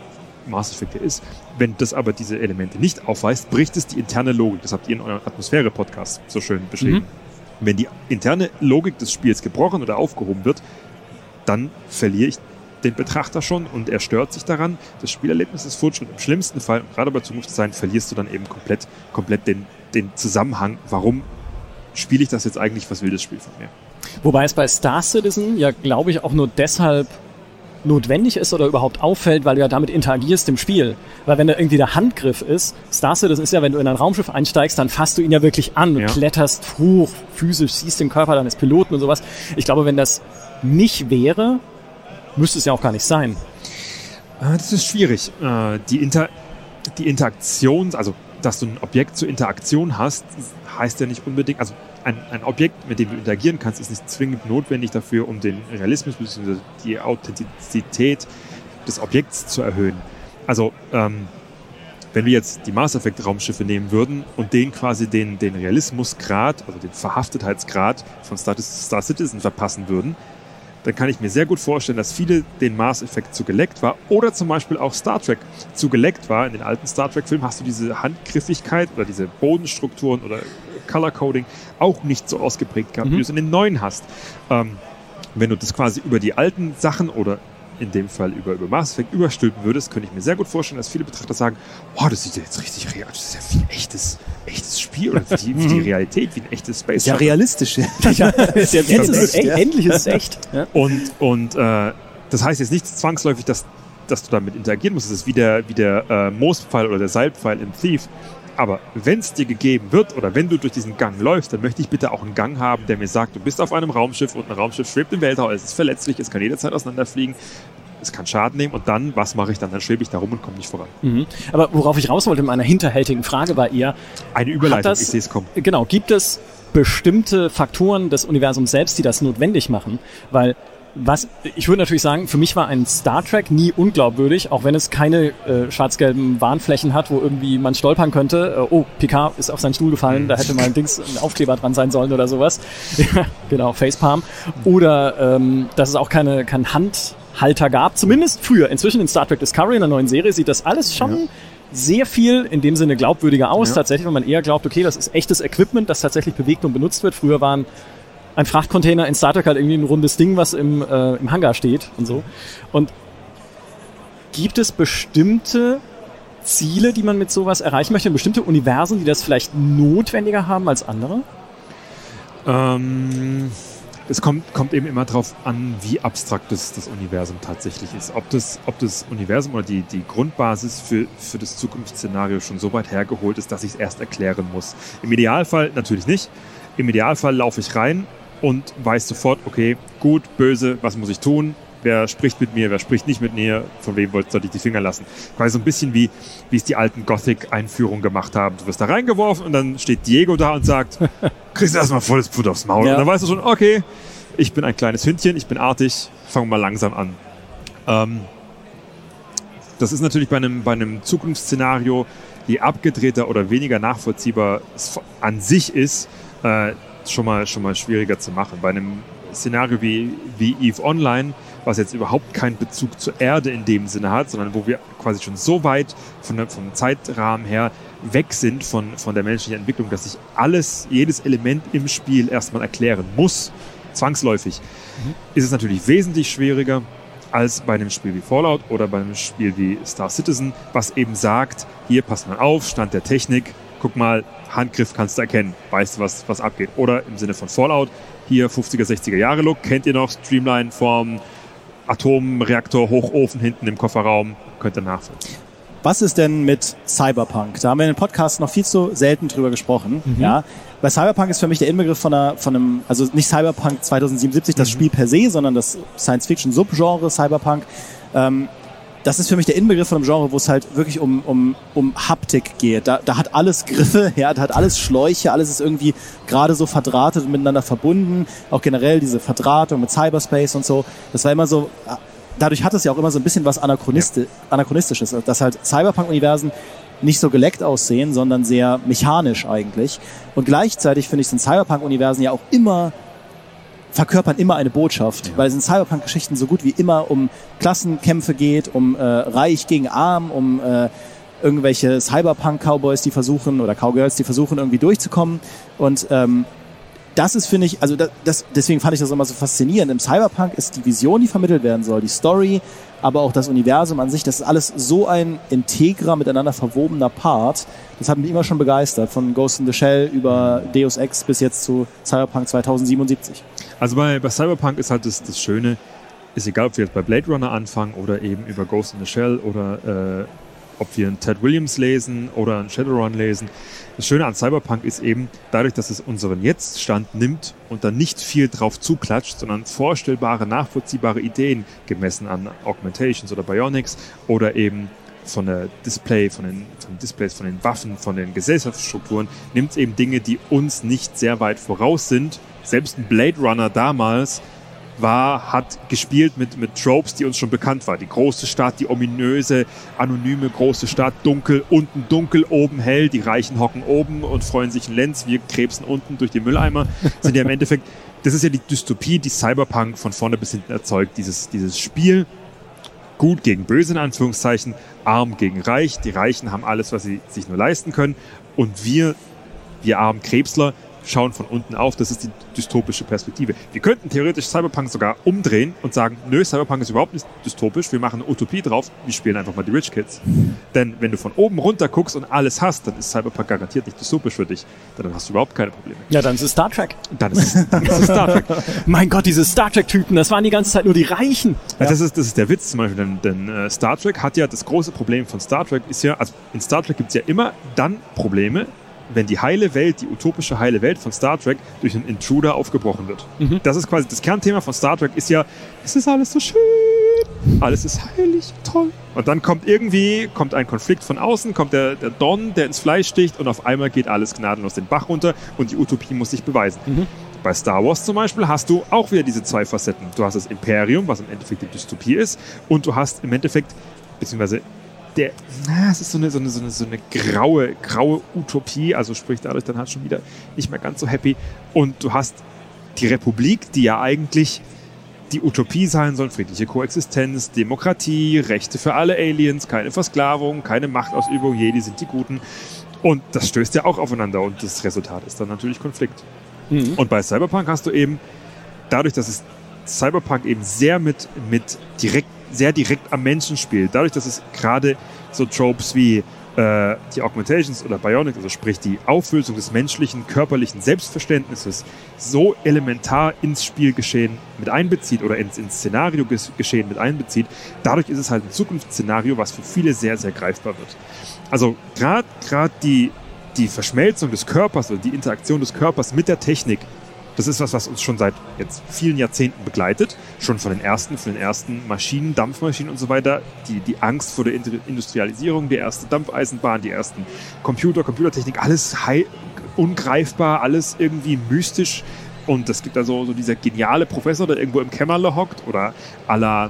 Mass Effect ja ist. Wenn das aber diese Elemente nicht aufweist, bricht es die interne Logik. Das habt ihr in eurem Atmosphäre-Podcast so schön beschrieben. Mhm. Wenn die interne Logik des Spiels gebrochen oder aufgehoben wird, dann verliere ich den Betrachter schon und er stört sich daran. Das Spielerlebnis ist futsch und im schlimmsten Fall, gerade bei Zukunftsdesign, verlierst du dann eben komplett, komplett den, den Zusammenhang. Warum spiele ich das jetzt eigentlich? Was will das Spiel von mir? Wobei es bei Star Citizen ja, glaube ich, auch nur deshalb notwendig ist oder überhaupt auffällt, weil du ja damit interagierst im Spiel. Weil wenn da irgendwie der Handgriff ist, Star Citizen ist ja, wenn du in ein Raumschiff einsteigst, dann fasst du ihn ja wirklich an und ja. kletterst hoch, physisch, siehst den Körper deines Piloten und sowas. Ich glaube, wenn das nicht wäre, müsste es ja auch gar nicht sein. Das ist schwierig. Die, Inter- die Interaktion, also dass du ein Objekt zur Interaktion hast, heißt ja nicht unbedingt, also ein, ein Objekt, mit dem du interagieren kannst, ist nicht zwingend notwendig dafür, um den Realismus bzw. die Authentizität des Objekts zu erhöhen. Also ähm, wenn wir jetzt die Mass Effect Raumschiffe nehmen würden und denen quasi den, den Realismusgrad, also den Verhaftetheitsgrad von Star, Star Citizen verpassen würden, dann kann ich mir sehr gut vorstellen, dass viele den Mass Effect zu geleckt war oder zum Beispiel auch Star Trek zu geleckt war. In den alten Star Trek-Filmen hast du diese Handgriffigkeit oder diese Bodenstrukturen oder Color Coding auch nicht so ausgeprägt gehabt, mhm. wie du es in den neuen hast. Ähm, wenn du das quasi über die alten Sachen oder in dem Fall über, über Mass Effect überstülpen würdest, könnte ich mir sehr gut vorstellen, dass viele Betrachter sagen, oh, das sieht ja jetzt richtig real, das ist ja wie ein echtes, echtes Spiel oder wie, wie die Realität, wie ein echtes Space Ja, realistisch. ja, ja, jetzt ist es echt, endlich ist es echt. Ja. Und, und äh, das heißt jetzt nicht zwangsläufig, dass, dass du damit interagieren musst. Das ist wie der, wie der äh, Moospfeil oder der Seilpfeil im Thief. Aber wenn es dir gegeben wird oder wenn du durch diesen Gang läufst, dann möchte ich bitte auch einen Gang haben, der mir sagt, du bist auf einem Raumschiff und ein Raumschiff schwebt im Weltall, es ist verletzlich, es kann jederzeit auseinanderfliegen, es kann Schaden nehmen und dann, was mache ich dann? Dann schwebe ich da rum und komme nicht voran. Mhm. Aber worauf ich raus wollte mit meiner hinterhältigen Frage war eher... Eine Überleitung, das, ich sehe es kommen. Genau, gibt es bestimmte Faktoren des Universums selbst, die das notwendig machen? Weil Was, ich würde natürlich sagen, für mich war ein Star Trek nie unglaubwürdig, auch wenn es keine äh, schwarz-gelben Warnflächen hat, wo irgendwie man stolpern könnte. Äh, oh, Picard ist auf seinen Stuhl gefallen, da hätte mal ein Dings, ein Aufkleber dran sein sollen oder sowas. Ja, genau, Facepalm. Oder ähm, dass es auch keine kein Handhalter gab, zumindest früher. Inzwischen in Star Trek Discovery, in der neuen Serie, sieht das alles schon ja. sehr viel in dem Sinne glaubwürdiger aus. Ja. Tatsächlich, wenn man eher glaubt, okay, das ist echtes Equipment, das tatsächlich bewegt und benutzt wird. Früher waren ein Frachtcontainer in Star Trek halt irgendwie ein rundes Ding, was im, äh, im Hangar steht und so. Und gibt es bestimmte Ziele, die man mit sowas erreichen möchte? Bestimmte Universen, die das vielleicht notwendiger haben als andere? Ähm, es kommt, kommt eben immer darauf an, wie abstrakt das, das Universum tatsächlich ist. Ob das, ob das Universum oder die, die Grundbasis für, für das Zukunftsszenario schon so weit hergeholt ist, dass ich es erst erklären muss. Im Idealfall natürlich nicht. Im Idealfall laufe ich rein und weiß sofort, okay, gut, böse, was muss ich tun? Wer spricht mit mir, wer spricht nicht mit mir? Von wem sollte ich die Finger lassen? Quasi so ein bisschen wie, wie es die alten Gothic-Einführungen gemacht haben. Du wirst da reingeworfen und dann steht Diego da und sagt, kriegst du erstmal volles Blut aufs Maul. Ja. Und dann weißt du schon, okay, ich bin ein kleines Hündchen, ich bin artig, fangen wir mal langsam an. Ähm, das ist natürlich bei einem, bei einem Zukunftsszenario, je abgedrehter oder weniger nachvollziehbar es an sich ist, äh, schon mal, schon mal schwieriger zu machen. Bei einem Szenario wie, wie EVE Online, was jetzt überhaupt keinen Bezug zur Erde in dem Sinne hat, sondern wo wir quasi schon so weit von der, vom Zeitrahmen her weg sind von, von der menschlichen Entwicklung, dass ich alles, jedes Element im Spiel erstmal erklären muss, zwangsläufig, mhm. ist es natürlich wesentlich schwieriger als bei einem Spiel wie Fallout oder bei einem Spiel wie Star Citizen, was eben sagt, hier passt mal auf, Stand der Technik, guck mal, Handgriff kannst du erkennen, weißt du, was, was abgeht. Oder im Sinne von Fallout, hier fünfziger, sechziger Jahre Look, kennt ihr noch, Streamline-Form, Atomreaktor, Hochofen hinten im Kofferraum, könnt ihr nachvollziehen. Was ist denn mit Cyberpunk? Da haben wir in dem Podcast noch viel zu selten drüber gesprochen. Mhm. Ja. Bei Cyberpunk ist für mich der Inbegriff von, einer, von einem, also nicht Cyberpunk zweitausendsiebenundsiebzig, das mhm. Spiel per se, sondern das Science-Fiction-Subgenre Cyberpunk. Ähm, Das ist für mich der Inbegriff von einem Genre, wo es halt wirklich um, um, um Haptik geht. Da, da hat alles Griffe, ja, da hat alles Schläuche, alles ist irgendwie gerade so verdrahtet und miteinander verbunden. Auch generell diese Verdrahtung mit Cyberspace und so. Das war immer so, dadurch hat es ja auch immer so ein bisschen was Anachronisti- ja. Anachronistisches, dass halt Cyberpunk-Universen nicht so geleckt aussehen, sondern sehr mechanisch eigentlich. Und gleichzeitig finde ich, sind Cyberpunk-Universen ja auch immer verkörpern immer eine Botschaft, ja. weil es in Cyberpunk-Geschichten so gut wie immer um Klassenkämpfe geht, um äh, Reich gegen Arm, um äh, irgendwelche Cyberpunk-Cowboys, die versuchen, oder Cowgirls, die versuchen irgendwie durchzukommen. Und ähm, das ist, finde ich, also das, das, deswegen fand ich das immer so faszinierend. Im Cyberpunk ist die Vision, die vermittelt werden soll, die Story, aber auch das Universum an sich, das ist alles so ein integrer, miteinander verwobener Part. Das hat mich immer schon begeistert, von Ghost in the Shell über Deus Ex bis jetzt zu Cyberpunk zweitausendsiebenundsiebzig. Also bei, bei Cyberpunk ist halt das, das Schöne, ist egal, ob wir jetzt bei Blade Runner anfangen oder eben über Ghost in the Shell oder äh, ob wir einen Ted Williams lesen oder einen Shadowrun lesen. Das Schöne an Cyberpunk ist eben, dadurch, dass es unseren Jetzt-Stand nimmt und dann nicht viel drauf zuklatscht, sondern vorstellbare, nachvollziehbare Ideen gemessen an Augmentations oder Bionics oder eben von der Display, von den, von den Displays, von den Waffen, von den Gesellschaftsstrukturen, nimmt es eben Dinge, die uns nicht sehr weit voraus sind. Selbst ein Blade Runner damals war, hat gespielt mit, mit Tropes, die uns schon bekannt waren. Die große Stadt, die ominöse, anonyme große Stadt, dunkel, unten dunkel, oben hell, die Reichen hocken oben und freuen sich in Lenz, wir krebsen unten durch die Mülleimer. Sind ja im Endeffekt, das ist ja die Dystopie, die Cyberpunk von vorne bis hinten erzeugt. Dieses, dieses Spiel, gut gegen böse in Anführungszeichen, arm gegen reich. Die Reichen haben alles, was sie sich nur leisten können. Und wir, wir armen Krebsler, schauen von unten auf, das ist die dystopische Perspektive. Wir könnten theoretisch Cyberpunk sogar umdrehen und sagen, nö, Cyberpunk ist überhaupt nicht dystopisch, wir machen eine Utopie drauf, wir spielen einfach mal die Rich Kids. Denn wenn du von oben runter guckst und alles hast, dann ist Cyberpunk garantiert nicht dystopisch für dich. Dann hast du überhaupt keine Probleme. Ja, dann ist es Star Trek. Dann ist es, dann ist es Star Trek. Mein Gott, diese Star Trek-Typen, das waren die ganze Zeit nur die Reichen. Ja. Das, ist, das ist der Witz zum Beispiel, denn, denn äh, Star Trek hat ja, das große Problem von Star Trek ist ja, also in Star Trek gibt es ja immer dann Probleme, wenn die heile Welt, die utopische heile Welt von Star Trek durch einen Intruder aufgebrochen wird. Mhm. Das ist quasi das Kernthema von Star Trek, ist ja, es ist alles so schön, alles ist heilig, toll. Und dann kommt irgendwie, kommt ein Konflikt von außen, kommt der, der Don, der ins Fleisch sticht und auf einmal geht alles gnadenlos den Bach runter und die Utopie muss sich beweisen. Mhm. Bei Star Wars zum Beispiel hast du auch wieder diese zwei Facetten. Du hast das Imperium, was im Endeffekt die Dystopie ist, und du hast im Endeffekt, beziehungsweise Der, na, es ist so eine, so, eine, so, eine, so eine graue, graue Utopie, also sprich dadurch dann halt schon wieder nicht mehr ganz so happy. Und du hast die Republik, die ja eigentlich die Utopie sein soll, friedliche Koexistenz, Demokratie, Rechte für alle Aliens, keine Versklavung, keine Machtausübung, Jedi sind die Guten. Und das stößt ja auch aufeinander und das Resultat ist dann natürlich Konflikt. Mhm. Und bei Cyberpunk hast du eben, dadurch, dass es Cyberpunk eben sehr mit, mit direkt sehr direkt am Menschen spielt. Dadurch, dass es gerade so Tropes wie äh, die Augmentations oder Bionics, also sprich die Auflösung des menschlichen, körperlichen Selbstverständnisses so elementar ins Spielgeschehen mit einbezieht oder ins, ins Szenario-Geschehen mit einbezieht, dadurch ist es halt ein Zukunftsszenario, was für viele sehr, sehr greifbar wird. Also gerade gerade die, die Verschmelzung des Körpers oder die Interaktion des Körpers mit der Technik, das ist was, was uns schon seit jetzt vielen Jahrzehnten begleitet. Schon von den ersten, von den ersten Maschinen, Dampfmaschinen und so weiter. Die, die Angst vor der Industrialisierung, die erste Dampfeisenbahn, die ersten Computer, Computertechnik, alles high, ungreifbar, alles irgendwie mystisch. Und es gibt da so, so dieser geniale Professor, der irgendwo im Kämmerle hockt oder à la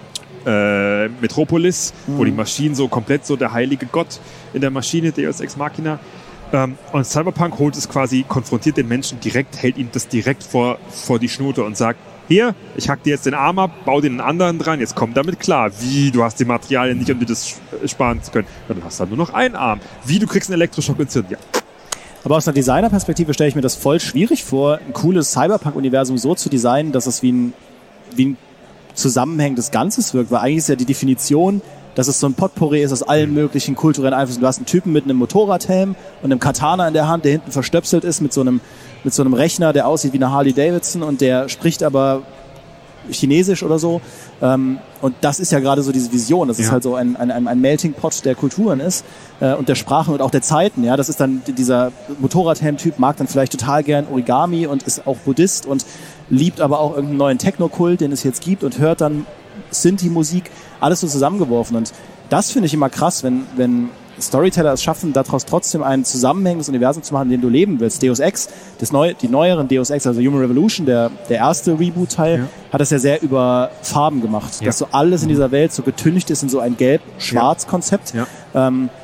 äh, Metropolis, mhm. wo die Maschinen so komplett so der heilige Gott in der Maschine, Deus Ex Machina. Und Cyberpunk holt es quasi, konfrontiert den Menschen direkt, hält ihm das direkt vor, vor die Schnute und sagt, hier, ich hack dir jetzt den Arm ab, bau dir einen anderen dran, jetzt komm damit klar. Wie, du hast die Materialien nicht, um dir das sparen zu können. Ja, du hast dann nur noch einen Arm. Wie, du kriegst einen Elektroschock entzündet. Ja. Aber aus einer Designerperspektive stelle ich mir das voll schwierig vor, ein cooles Cyberpunk-Universum so zu designen, dass es wie ein, wie ein zusammenhängendes Ganzes wirkt. Weil eigentlich ist ja die Definition, dass es so ein Potpourri ist aus allen möglichen kulturellen Einflüssen. Du hast einen Typen mit einem Motorradhelm und einem Katana in der Hand, der hinten verstöpselt ist mit so einem, mit so einem Rechner, der aussieht wie eine Harley Davidson und der spricht aber Chinesisch oder so. Und das ist ja gerade so diese Vision, dass ja. es halt so ein, ein, ein Melting Pot der Kulturen ist und der Sprachen und auch der Zeiten. Ja, das ist dann dieser Motorradhelm-Typ, mag dann vielleicht total gern Origami und ist auch Buddhist und liebt aber auch irgendeinen neuen Techno-Kult, den es jetzt gibt und hört dann Synthi-Musik, alles so zusammengeworfen. Und das finde ich immer krass, wenn, wenn Storyteller es schaffen, daraus trotzdem ein zusammenhängendes Universum zu machen, in dem du leben willst. Deus Ex, das neue, die neueren Deus Ex, also Human Revolution, der, der erste Reboot-Teil, ja. hat das ja sehr über Farben gemacht. Ja. Dass so alles in dieser Welt so getüncht ist in so ein Gelb-Schwarz-Konzept. Ja. Ja. Ähm,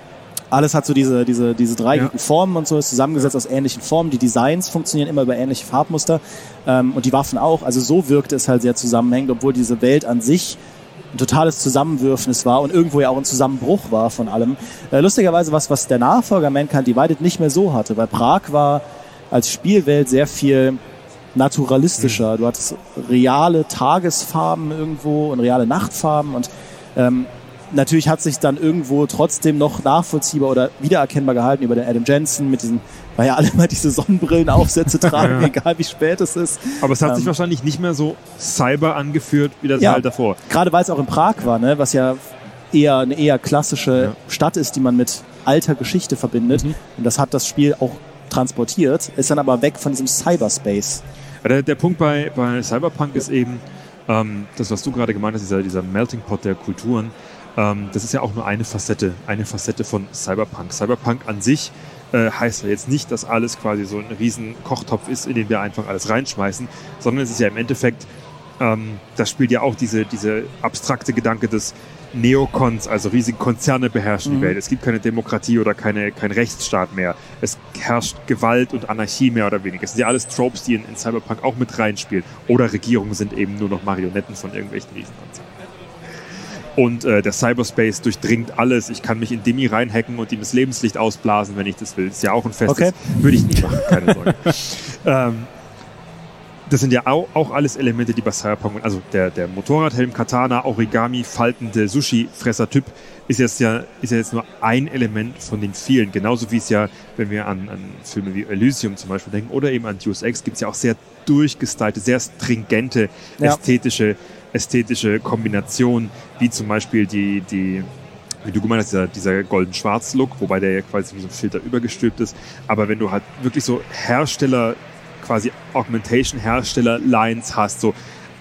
Alles hat so diese, diese, diese dreieckigen ja. Formen und so, ist zusammengesetzt aus ähnlichen Formen. Die Designs funktionieren immer über ähnliche Farbmuster ähm, und die Waffen auch. Also so wirkte es halt sehr zusammenhängend, obwohl diese Welt an sich ein totales Zusammenwürfnis war und irgendwo ja auch ein Zusammenbruch war von allem. Äh, lustigerweise was, was der Nachfolger Mankind Divided nicht mehr so hatte, weil Prag war als Spielwelt sehr viel naturalistischer. Mhm. Du hattest reale Tagesfarben irgendwo und reale Nachtfarben und ähm, natürlich hat sich dann irgendwo trotzdem noch nachvollziehbar oder wiedererkennbar gehalten über den Adam Jensen mit diesen, weil ja alle mal diese Sonnenbrillenaufsätze tragen, ja. egal wie spät es ist. Aber es hat ähm, sich wahrscheinlich nicht mehr so cyber angeführt, wie das ja, halt davor. Gerade weil es auch in Prag war, ne, was ja eher eine eher klassische ja. Stadt ist, die man mit alter Geschichte verbindet. Mhm. Und das hat das Spiel auch transportiert, ist dann aber weg von diesem Cyberspace. Der, der Punkt bei, bei Cyberpunk ist eben, ähm, das, was du gerade gemeint hast, dieser, dieser Melting Pot der Kulturen, ähm, das ist ja auch nur eine Facette, eine Facette von Cyberpunk. Cyberpunk an sich äh, heißt ja jetzt nicht, dass alles quasi so ein riesen Kochtopf ist, in den wir einfach alles reinschmeißen, sondern es ist ja im Endeffekt, ähm, das spielt ja auch diese, diese abstrakte Gedanke des Neokons, also riesige Konzerne beherrschen mhm. die Welt. Es gibt keine Demokratie oder keine, kein Rechtsstaat mehr. Es herrscht Gewalt und Anarchie mehr oder weniger. Es sind ja alles Tropes, die in, in Cyberpunk auch mit reinspielen. Oder Regierungen sind eben nur noch Marionetten von irgendwelchen Riesenkonzernen. Und äh, der Cyberspace durchdringt alles. Ich kann mich in Demi reinhacken und ihm das Lebenslicht ausblasen, wenn ich das will. Das ist ja auch ein festes. Okay. Würde ich nicht machen, keine Sorge. ähm, Das sind ja auch, auch alles Elemente, die bei Cyberpunk, also der, der Motorradhelm, Katana, Origami, faltende Sushi-Fresser-Typ ist jetzt ja, ist ja jetzt nur ein Element von den vielen. Genauso wie es ja, wenn wir an, an Filme wie Elysium zum Beispiel denken oder eben an Deus Ex, gibt es ja auch sehr durchgestylte, sehr stringente, ja. ästhetische, ästhetische Kombinationen, wie zum Beispiel die, die wie du gemeint hast, dieser, dieser golden-schwarz-Look, wobei der ja quasi wie so ein Filter übergestülpt ist. Aber wenn du halt wirklich so Hersteller quasi Augmentation-Hersteller-Lines hast, so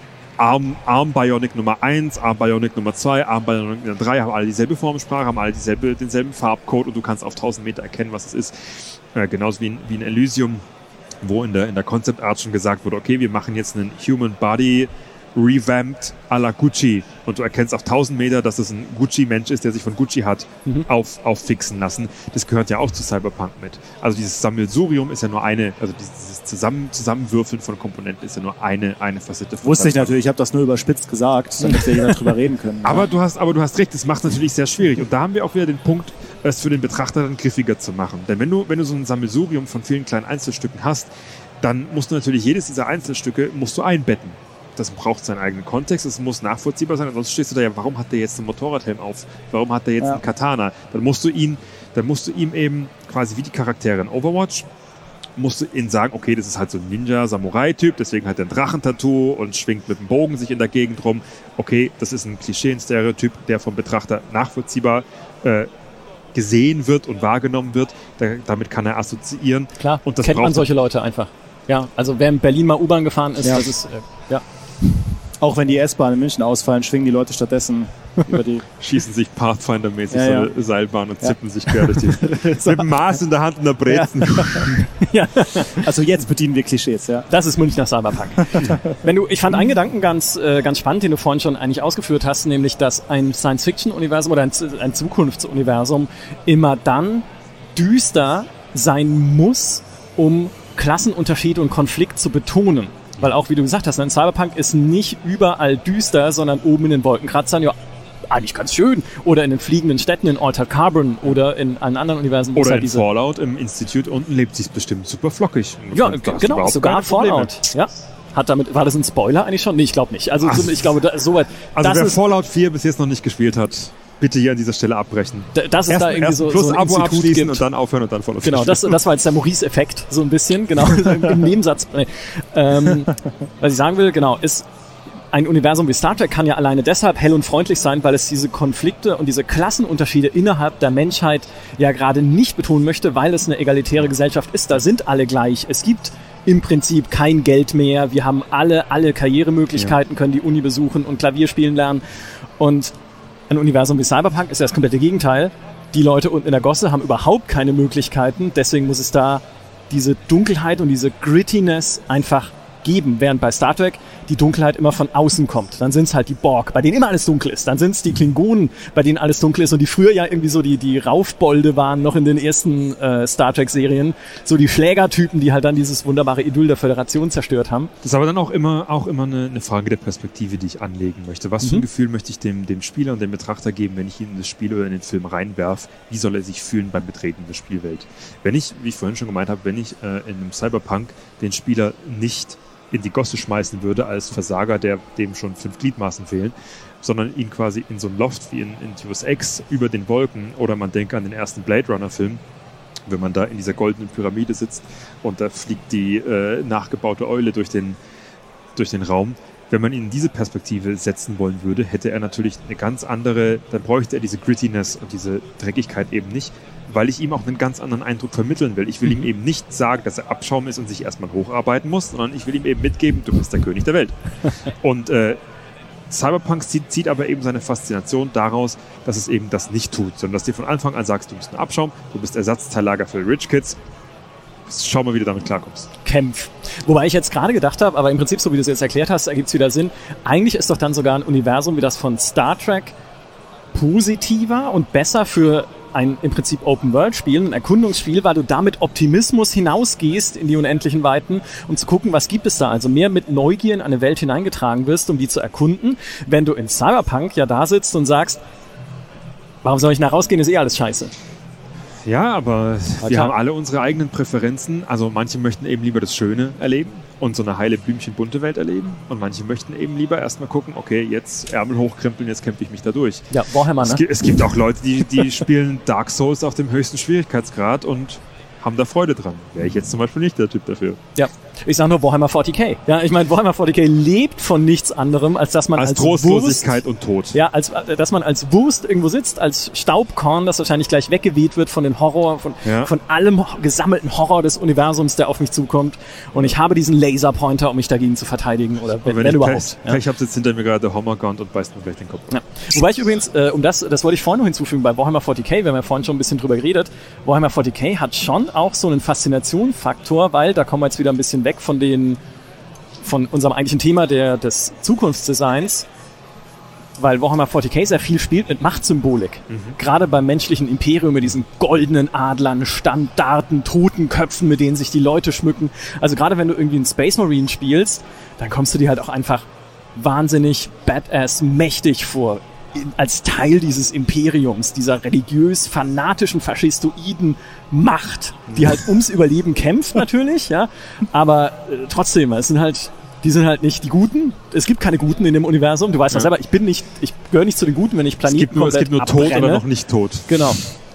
Arm, Arm Bionic Nummer eins, Arm Bionic Nummer zwei, Arm Bionic Nummer drei, haben alle dieselbe Formensprache, haben alle dieselbe, denselben Farbcode und du kannst auf tausend Meter erkennen, was es ist. Äh, genauso wie in, wie in Elysium, wo in der, in der Concept Art schon gesagt wurde, okay, wir machen jetzt einen Human Body revamped à la Gucci und du erkennst auf tausend Meter, dass es ein Gucci-Mensch ist, der sich von Gucci hat mhm. auf, auffixen lassen. Das gehört ja auch zu Cyberpunk mit. Also dieses Sammelsurium ist ja nur eine, also dieses Zusammen, Zusammenwürfeln von Komponenten ist ja nur eine, eine Facette. Von Wusste ich natürlich, ich habe das nur überspitzt gesagt, damit wir hier darüber reden können. Aber, ja. du hast, aber du hast recht, das macht es natürlich sehr schwierig. Und da haben wir auch wieder den Punkt, es für den Betrachter dann griffiger zu machen. Denn wenn du, wenn du so ein Sammelsurium von vielen kleinen Einzelstücken hast, dann musst du natürlich jedes dieser Einzelstücke musst du einbetten. Das braucht seinen eigenen Kontext, es muss nachvollziehbar sein, ansonsten stehst du da ja, warum hat der jetzt einen Motorradhelm auf? Warum hat der jetzt ja. einen Katana? Dann musst du ihn, dann musst du ihm eben quasi wie die Charaktere in Overwatch, musst du ihnen sagen, okay, das ist halt so ein Ninja-Samurai-Typ, deswegen hat er ein Drachentattoo und schwingt mit dem Bogen sich in der Gegend rum. Okay, das ist ein Klischee, ein Stereotyp, der vom Betrachter nachvollziehbar äh, gesehen wird und wahrgenommen wird. Da, damit kann er assoziieren. Klar, und das kennt man solche Leute einfach. Ja, also wer in Berlin mal U-Bahn gefahren ist, ja. das ist, äh, ja. Auch wenn die S-Bahn in München ausfallen, schwingen die Leute stattdessen über die... Schießen sich Pathfinder-mäßig ja, so ja. eine Seilbahn und zippen ja. sich quer durch die... mit dem Maß in der Hand und der Brezen. Ja. Ja. Also jetzt bedienen wir Klischees, ja. Das ist Münchner Cyberpunk. Wenn du, ich fand einen Gedanken ganz, äh, ganz spannend, den du vorhin schon eigentlich ausgeführt hast, nämlich, dass ein Science-Fiction-Universum oder ein, ein Zukunftsuniversum immer dann düster sein muss, um Klassenunterschied und Konflikt zu betonen. Weil auch, wie du gesagt hast, ein Cyberpunk ist nicht überall düster, sondern oben in den Wolkenkratzern, ja, eigentlich ganz schön. Oder in den fliegenden Städten in Altered Carbon oder in einem anderen Universum. Oder halt in diese Fallout im Institut unten lebt sich bestimmt super flockig. Ja, g- genau, sogar Fallout. Ja. Hat damit, war das ein Spoiler eigentlich schon? Nee, ich glaube nicht. Also, so, ich glaube, da, soweit. Also, das wer ist, Fallout vier bis jetzt noch nicht gespielt hat, bitte hier an dieser Stelle abbrechen. D- das ist erst, da irgendwie erst so, plus so ein Abo Institut abschließen gibt. Und dann aufhören und dann Fallout Genau, das, das war jetzt der Maurice-Effekt, so ein bisschen, genau, im Nebensatz. Ähm, was ich sagen will, genau, ist, ein Universum wie Star Trek kann ja alleine deshalb hell und freundlich sein, weil es diese Konflikte und diese Klassenunterschiede innerhalb der Menschheit ja gerade nicht betonen möchte, weil es eine egalitäre Gesellschaft ist. Da sind alle gleich. Es gibt im Prinzip kein Geld mehr. Wir haben alle, alle Karrieremöglichkeiten, können die Uni besuchen und Klavier spielen lernen. Und ein Universum wie Cyberpunk ist ja das komplette Gegenteil. Die Leute unten in der Gosse haben überhaupt keine Möglichkeiten. Deswegen muss es da diese Dunkelheit und diese Grittiness einfach geben, während bei Star Trek die Dunkelheit immer von außen kommt. Dann sind es halt die Borg, bei denen immer alles dunkel ist. Dann sind es die Klingonen, bei denen alles dunkel ist und die früher ja irgendwie so die, die Raufbolde waren, noch in den ersten äh, Star Trek-Serien. So die Schlägertypen, die halt dann dieses wunderbare Idyll der Föderation zerstört haben. Das ist aber dann auch immer, auch immer eine, eine Frage der Perspektive, die ich anlegen möchte. Was mhm. für ein Gefühl möchte ich dem, dem Spieler und dem Betrachter geben, wenn ich ihn in das Spiel oder in den Film reinwerfe? Wie soll er sich fühlen beim Betreten der Spielwelt? Wenn ich, wie ich vorhin schon gemeint habe, wenn ich äh, in einem Cyberpunk den Spieler nicht in die Gosse schmeißen würde als Versager, der dem schon fünf Gliedmaßen fehlen, sondern ihn quasi in so ein Loft wie in, in Deus Ex über den Wolken, oder man denke an den ersten Blade Runner Film, wenn man da in dieser goldenen Pyramide sitzt und da fliegt die äh, nachgebaute Eule durch den, durch den Raum. Wenn man ihn in diese Perspektive setzen wollen würde, hätte er natürlich eine ganz andere, dann bräuchte er diese Grittiness und diese Dreckigkeit eben nicht, weil ich ihm auch einen ganz anderen Eindruck vermitteln will. Ich will ihm eben nicht sagen, dass er Abschaum ist und sich erstmal hocharbeiten muss, sondern ich will ihm eben mitgeben, du bist der König der Welt. Und äh, Cyberpunk zieht, zieht aber eben seine Faszination daraus, dass es eben das nicht tut, sondern dass du von Anfang an sagst, du bist ein Abschaum, du bist Ersatzteillager für Rich Kids. Schau mal, wie du damit klarkommst. Kämpf. Wobei ich jetzt gerade gedacht habe, aber im Prinzip, so wie du es jetzt erklärt hast, ergibt es wieder Sinn. Eigentlich ist doch dann sogar ein Universum wie das von Star Trek positiver und besser für ein im Prinzip Open-World-Spiel, ein Erkundungsspiel, weil du da mit Optimismus hinausgehst in die unendlichen Weiten, um zu gucken, was gibt es da. Also mehr mit Neugier in eine Welt hineingetragen wirst, um die zu erkunden. Wenn du in Cyberpunk ja da sitzt und sagst, warum soll ich nach rausgehen, ist eh alles scheiße. Ja, aber Ja, wir klar. haben alle unsere eigenen Präferenzen. Also manche möchten eben lieber das Schöne erleben und so eine heile Blümchen bunte Welt erleben. Und manche möchten eben lieber erstmal gucken, okay, jetzt Ärmel hochkrempeln, jetzt kämpfe ich mich da durch. Ja, Warhammer, Es, ne? gibt, es gibt auch Leute, die, die spielen Dark Souls auf dem höchsten Schwierigkeitsgrad und haben da Freude dran. Wäre ich jetzt zum Beispiel nicht der Typ dafür. Ja, ich sage nur Warhammer vierzig K. Ja, ich meine, Warhammer vierzig K lebt von nichts anderem, als dass man Als, als, Trostlosigkeit Wurst, und Tod. ja, als dass man als Wurst irgendwo sitzt, als Staubkorn, das wahrscheinlich gleich weggeweht wird von den Horror, von, Ja. von allem gesammelten Horror des Universums, der auf mich zukommt. Und ich habe diesen Laserpointer, um mich dagegen zu verteidigen oder wenn, Und wenn, wenn ich überhaupt. Pech, Ja. Pech habe, sitzt hinter mir gerade der Homergaunt und beißt mir gleich den Kopf. Ja. Wobei ich übrigens, äh, um das, das wollte ich vorhin noch hinzufügen, bei Warhammer vierzig K, wir haben ja vorhin schon ein bisschen drüber geredet, Warhammer vierzig K hat schon auch so einen Faszinationsfaktor, weil da kommen wir jetzt wieder ein bisschen weg von den, von unserem eigentlichen Thema der, des Zukunftsdesigns, weil Warhammer vierzig K sehr viel spielt mit Machtsymbolik. Mhm. Gerade beim menschlichen Imperium mit diesen goldenen Adlern, Standarten, Totenköpfen, mit denen sich die Leute schmücken. Also gerade wenn du irgendwie einen Space Marine spielst, dann kommst du dir halt auch einfach wahnsinnig badass mächtig vor. In, als Teil dieses Imperiums, dieser religiös-fanatischen, faschistoiden Macht, die halt ums Überleben kämpft natürlich, ja, aber äh, trotzdem, es sind halt, die sind halt nicht die Guten. Es gibt keine Guten in dem Universum. Du weißt ja selber, ich bin nicht, ich gehöre nicht zu den Guten, wenn ich Planeten Es gibt nur, es gibt nur tot oder noch nicht tot. Genau.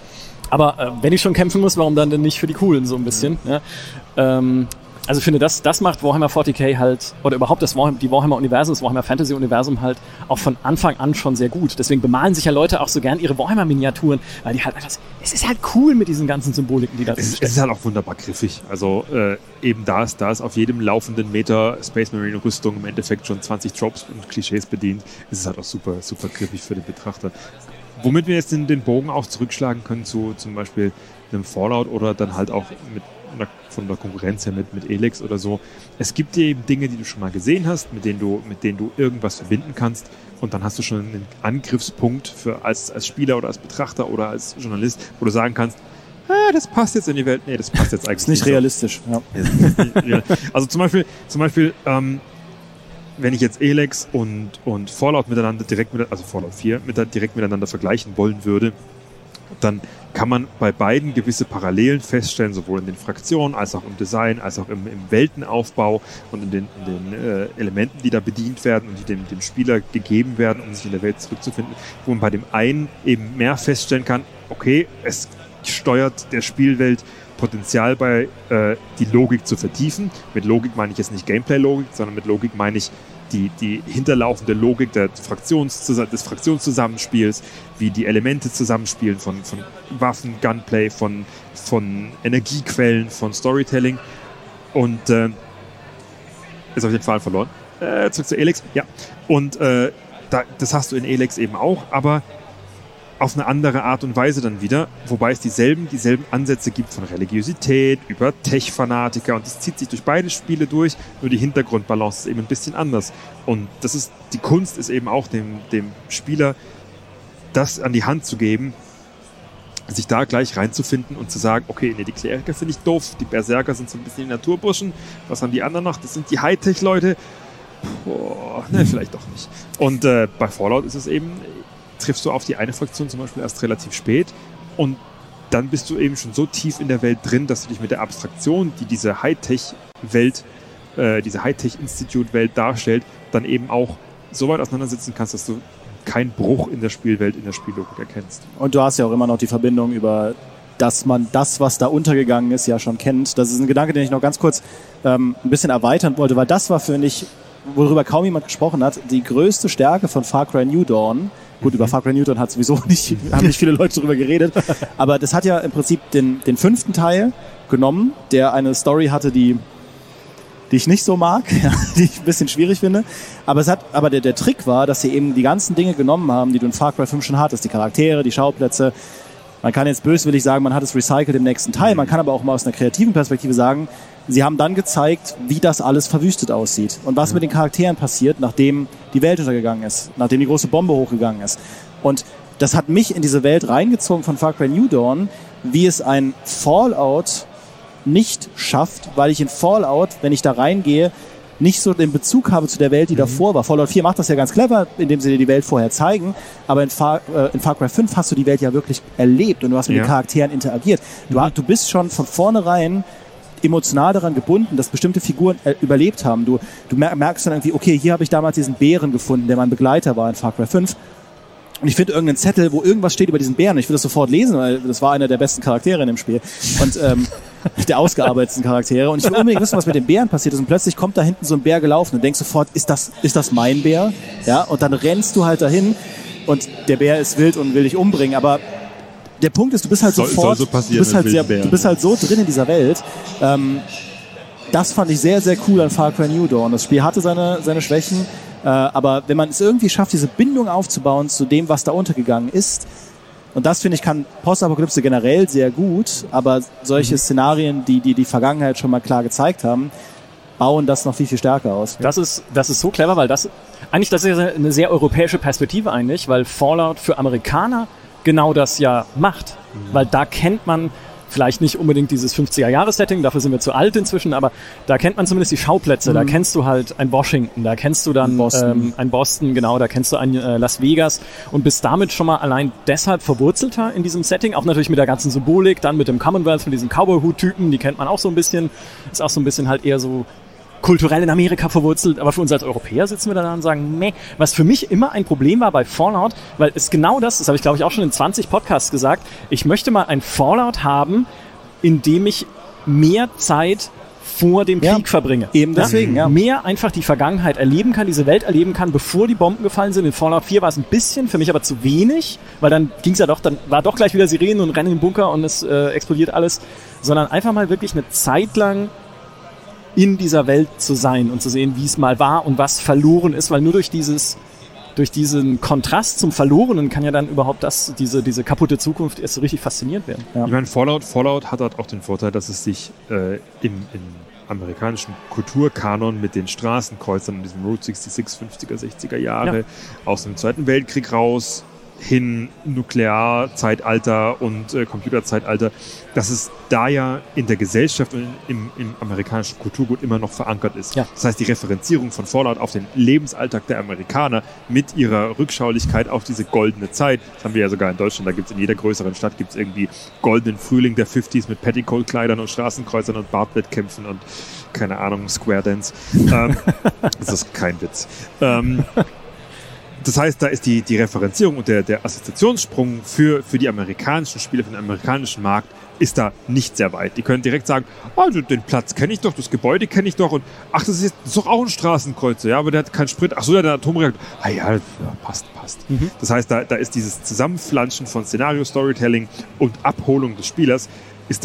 Aber äh, wenn ich schon kämpfen muss, warum dann denn nicht für die Coolen so ein bisschen? Mhm. Ja? Ähm, also ich finde, das, das macht Warhammer vierzig K halt, oder überhaupt das Warhammer, die Warhammer-Universum, das Warhammer-Fantasy-Universum halt auch von Anfang an schon sehr gut. Deswegen bemalen sich ja Leute auch so gern ihre Warhammer-Miniaturen, weil die halt einfach, es ist halt cool mit diesen ganzen Symboliken, die da drin Es, stecken. es ist halt auch wunderbar griffig. Also äh, eben da ist, da ist auf jedem laufenden Meter Space Marine Rüstung im Endeffekt schon zwanzig Tropes und Klischees bedient. Es ist halt auch super, super griffig für den Betrachter. Womit wir jetzt den, den Bogen auch zurückschlagen können zu zum Beispiel einem Fallout oder dann halt auch mit einer, von der Konkurrenz her mit, mit Elex oder so. Es gibt dir eben Dinge, die du schon mal gesehen hast, mit denen du, mit denen du irgendwas verbinden kannst und dann hast du schon einen Angriffspunkt für als, als Spieler oder als Betrachter oder als Journalist, wo du sagen kannst, ah, das passt jetzt in die Welt. Nee, das passt jetzt eigentlich Ist nicht so. realistisch. Ja. Ja. Also zum Beispiel, zum Beispiel ähm, wenn ich jetzt Elex und, und Fallout miteinander direkt, mit, also Fallout vier, mit, direkt miteinander vergleichen wollen würde, dann kann man bei beiden gewisse Parallelen feststellen, sowohl in den Fraktionen, als auch im Design, als auch im, im Weltenaufbau und in den, in den äh, Elementen, die da bedient werden und die dem, dem Spieler gegeben werden, um sich in der Welt zurückzufinden, wo man bei dem einen eben mehr feststellen kann, okay, es steuert der Spielwelt Potenzial bei, äh, die Logik zu vertiefen. Mit Logik meine ich jetzt nicht Gameplay-Logik, sondern mit Logik meine ich die, die hinterlaufende Logik der Fraktions, des Fraktionszusammenspiels, wie die Elemente zusammenspielen von, von Waffen, Gunplay, von, von Energiequellen, von Storytelling. Und äh, jetzt habe ich den Faden verloren. Äh, zurück zu Elex. Ja. Und äh, da, das hast du in Elex eben auch, aber auf eine andere Art und Weise dann wieder, wobei es dieselben, dieselben Ansätze gibt von Religiosität über Tech-Fanatiker und das zieht sich durch beide Spiele durch, nur die Hintergrundbalance ist eben ein bisschen anders. Und das ist, die Kunst ist eben auch dem, dem Spieler das an die Hand zu geben, sich da gleich reinzufinden und zu sagen, okay, nee, die Kleriker finde ich doof, die Berserker sind so ein bisschen die Naturburschen, was haben die anderen noch? Das sind die Hightech-Leute. Boah, ne, vielleicht doch nicht. Und äh, bei Fallout ist es eben, triffst du auf die eine Fraktion zum Beispiel erst relativ spät und dann bist du eben schon so tief in der Welt drin, dass du dich mit der Abstraktion, die diese Hightech-Welt, äh, diese Hightech-Institute-Welt darstellt, dann eben auch so weit auseinandersetzen kannst, dass du keinen Bruch in der Spielwelt, in der Spiellogik erkennst. Und du hast ja auch immer noch die Verbindung über, dass man das, was da untergegangen ist, ja schon kennt. Das ist ein Gedanke, den ich noch ganz kurz ähm, ein bisschen erweitern wollte, weil das war für mich, worüber kaum jemand gesprochen hat, die größte Stärke von Far Cry New Dawn. Gut, über Far Cry New Dawn hat sowieso nicht, haben nicht viele Leute drüber geredet. Aber das hat ja im Prinzip den, den fünften Teil genommen, der eine Story hatte, die, die ich nicht so mag, die ich ein bisschen schwierig finde. Aber es hat, aber der, der Trick war, dass sie eben die ganzen Dinge genommen haben, die du in Far Cry fünf schon hattest. Die Charaktere, die Schauplätze. Man kann jetzt böswillig sagen, man hat es recycelt im nächsten Teil. Man kann aber auch mal aus einer kreativen Perspektive sagen, sie haben dann gezeigt, wie das alles verwüstet aussieht und was ja. mit den Charakteren passiert, nachdem die Welt untergegangen ist, nachdem die große Bombe hochgegangen ist. Und das hat mich in diese Welt reingezogen von Far Cry New Dawn, wie es ein Fallout nicht schafft, weil ich in Fallout, wenn ich da reingehe, nicht so den Bezug habe zu der Welt, die mhm. davor war. Fallout vier macht das ja ganz clever, indem sie dir die Welt vorher zeigen, aber in Far, äh, in Far Cry fünf hast du die Welt ja wirklich erlebt und du hast mit ja. den Charakteren interagiert. Du, mhm. du bist schon von vornherein emotional daran gebunden, dass bestimmte Figuren äh, überlebt haben. Du, du merkst dann irgendwie, okay, hier habe ich damals diesen Bären gefunden, der mein Begleiter war in Far Cry fünf. Und ich finde irgendeinen Zettel, wo irgendwas steht über diesen Bären. Ich will das sofort lesen, weil das war einer der besten Charaktere in dem Spiel. Und ähm, der ausgearbeiteten Charaktere. Und ich will unbedingt wissen, was mit dem Bären passiert ist. Und plötzlich kommt da hinten so ein Bär gelaufen und denkst sofort, ist das, ist das mein Bär? Ja, und dann rennst du halt dahin und der Bär ist wild und will dich umbringen. Aber der Punkt ist, du bist halt soll, sofort, soll so passieren, du bist halt sehr, du bist halt so drin in dieser Welt. Ähm, das fand ich sehr, sehr cool an Far Cry New Dawn. Das Spiel hatte seine, seine Schwächen. Äh, aber wenn man es irgendwie schafft, diese Bindung aufzubauen zu dem, was da untergegangen ist, und das, finde ich, kann Postapokalypse generell sehr gut, aber solche mhm. Szenarien, die, die die Vergangenheit schon mal klar gezeigt haben, bauen das noch viel, viel stärker aus. Das ist, das ist so clever, weil das, eigentlich, das ist eine sehr europäische Perspektive eigentlich, weil Fallout für Amerikaner genau das ja macht. Mhm. Weil da kennt man vielleicht nicht unbedingt dieses fünfziger-Jahres-Setting, dafür sind wir zu alt inzwischen, aber da kennt man zumindest die Schauplätze, mhm. da kennst du halt ein Washington, da kennst du dann Boston. Ähm, ein Boston, genau, da kennst du ein äh, Las Vegas und bist damit schon mal allein deshalb verwurzelter in diesem Setting, auch natürlich mit der ganzen Symbolik, dann mit dem Commonwealth, mit diesen Cowboy-Hut-Typen, die kennt man auch so ein bisschen, ist auch so ein bisschen halt eher so kulturell in Amerika verwurzelt, aber für uns als Europäer sitzen wir da und sagen, meh, was für mich immer ein Problem war bei Fallout, weil es genau das, das habe ich glaube ich auch schon in zwanzig Podcasts gesagt, ich möchte mal ein Fallout haben, in dem ich mehr Zeit vor dem ja, Krieg verbringe. Eben deswegen, ja. Mehr einfach die Vergangenheit erleben kann, diese Welt erleben kann, bevor die Bomben gefallen sind. In Fallout vier war es ein bisschen, für mich aber zu wenig, weil dann ging's ja doch, dann war doch gleich wieder Sirenen und Rennen in den Bunker und es äh, explodiert alles, sondern einfach mal wirklich eine Zeit lang in dieser Welt zu sein und zu sehen, wie es mal war und was verloren ist, weil nur durch dieses, durch diesen Kontrast zum Verlorenen kann ja dann überhaupt das, diese, diese kaputte Zukunft erst so richtig fasziniert werden. Ja. Ich meine, Fallout, Fallout hat halt auch den Vorteil, dass es sich äh, im, im amerikanischen Kulturkanon mit den Straßenkreuzern und diesem Route sechsundsechzig, fünfziger, sechziger Jahre ja. aus dem Zweiten Weltkrieg raus hin Nuklearzeitalter und äh, Computerzeitalter, dass es da ja in der Gesellschaft und im, im amerikanischen Kulturgut immer noch verankert ist. Ja. Das heißt, die Referenzierung von Fallout auf den Lebensalltag der Amerikaner mit ihrer Rückschaulichkeit auf diese goldene Zeit, das haben wir ja sogar in Deutschland, da gibt es in jeder größeren Stadt gibt's irgendwie goldenen Frühling der fünfziger mit Petticoat-Kleidern und Straßenkreuzern und Bartwettkämpfen und keine Ahnung, Square Dance. ähm, das ist kein Witz. Ähm, Das heißt, da ist die, die Referenzierung und der, der Assoziationssprung für, für die amerikanischen Spiele, für den amerikanischen Markt, ist da nicht sehr weit. Die können direkt sagen, oh, den Platz kenne ich doch, das Gebäude kenne ich doch und ach, das ist, jetzt, das ist doch auch ein Straßenkreuzer, ja, aber der hat keinen Sprit. Ach so, der hat einen Atomreaktor. Ah ja, ja passt, passt. Mhm. Das heißt, da, da ist dieses Zusammenflanschen von Szenario-Storytelling und Abholung des Spielers ist da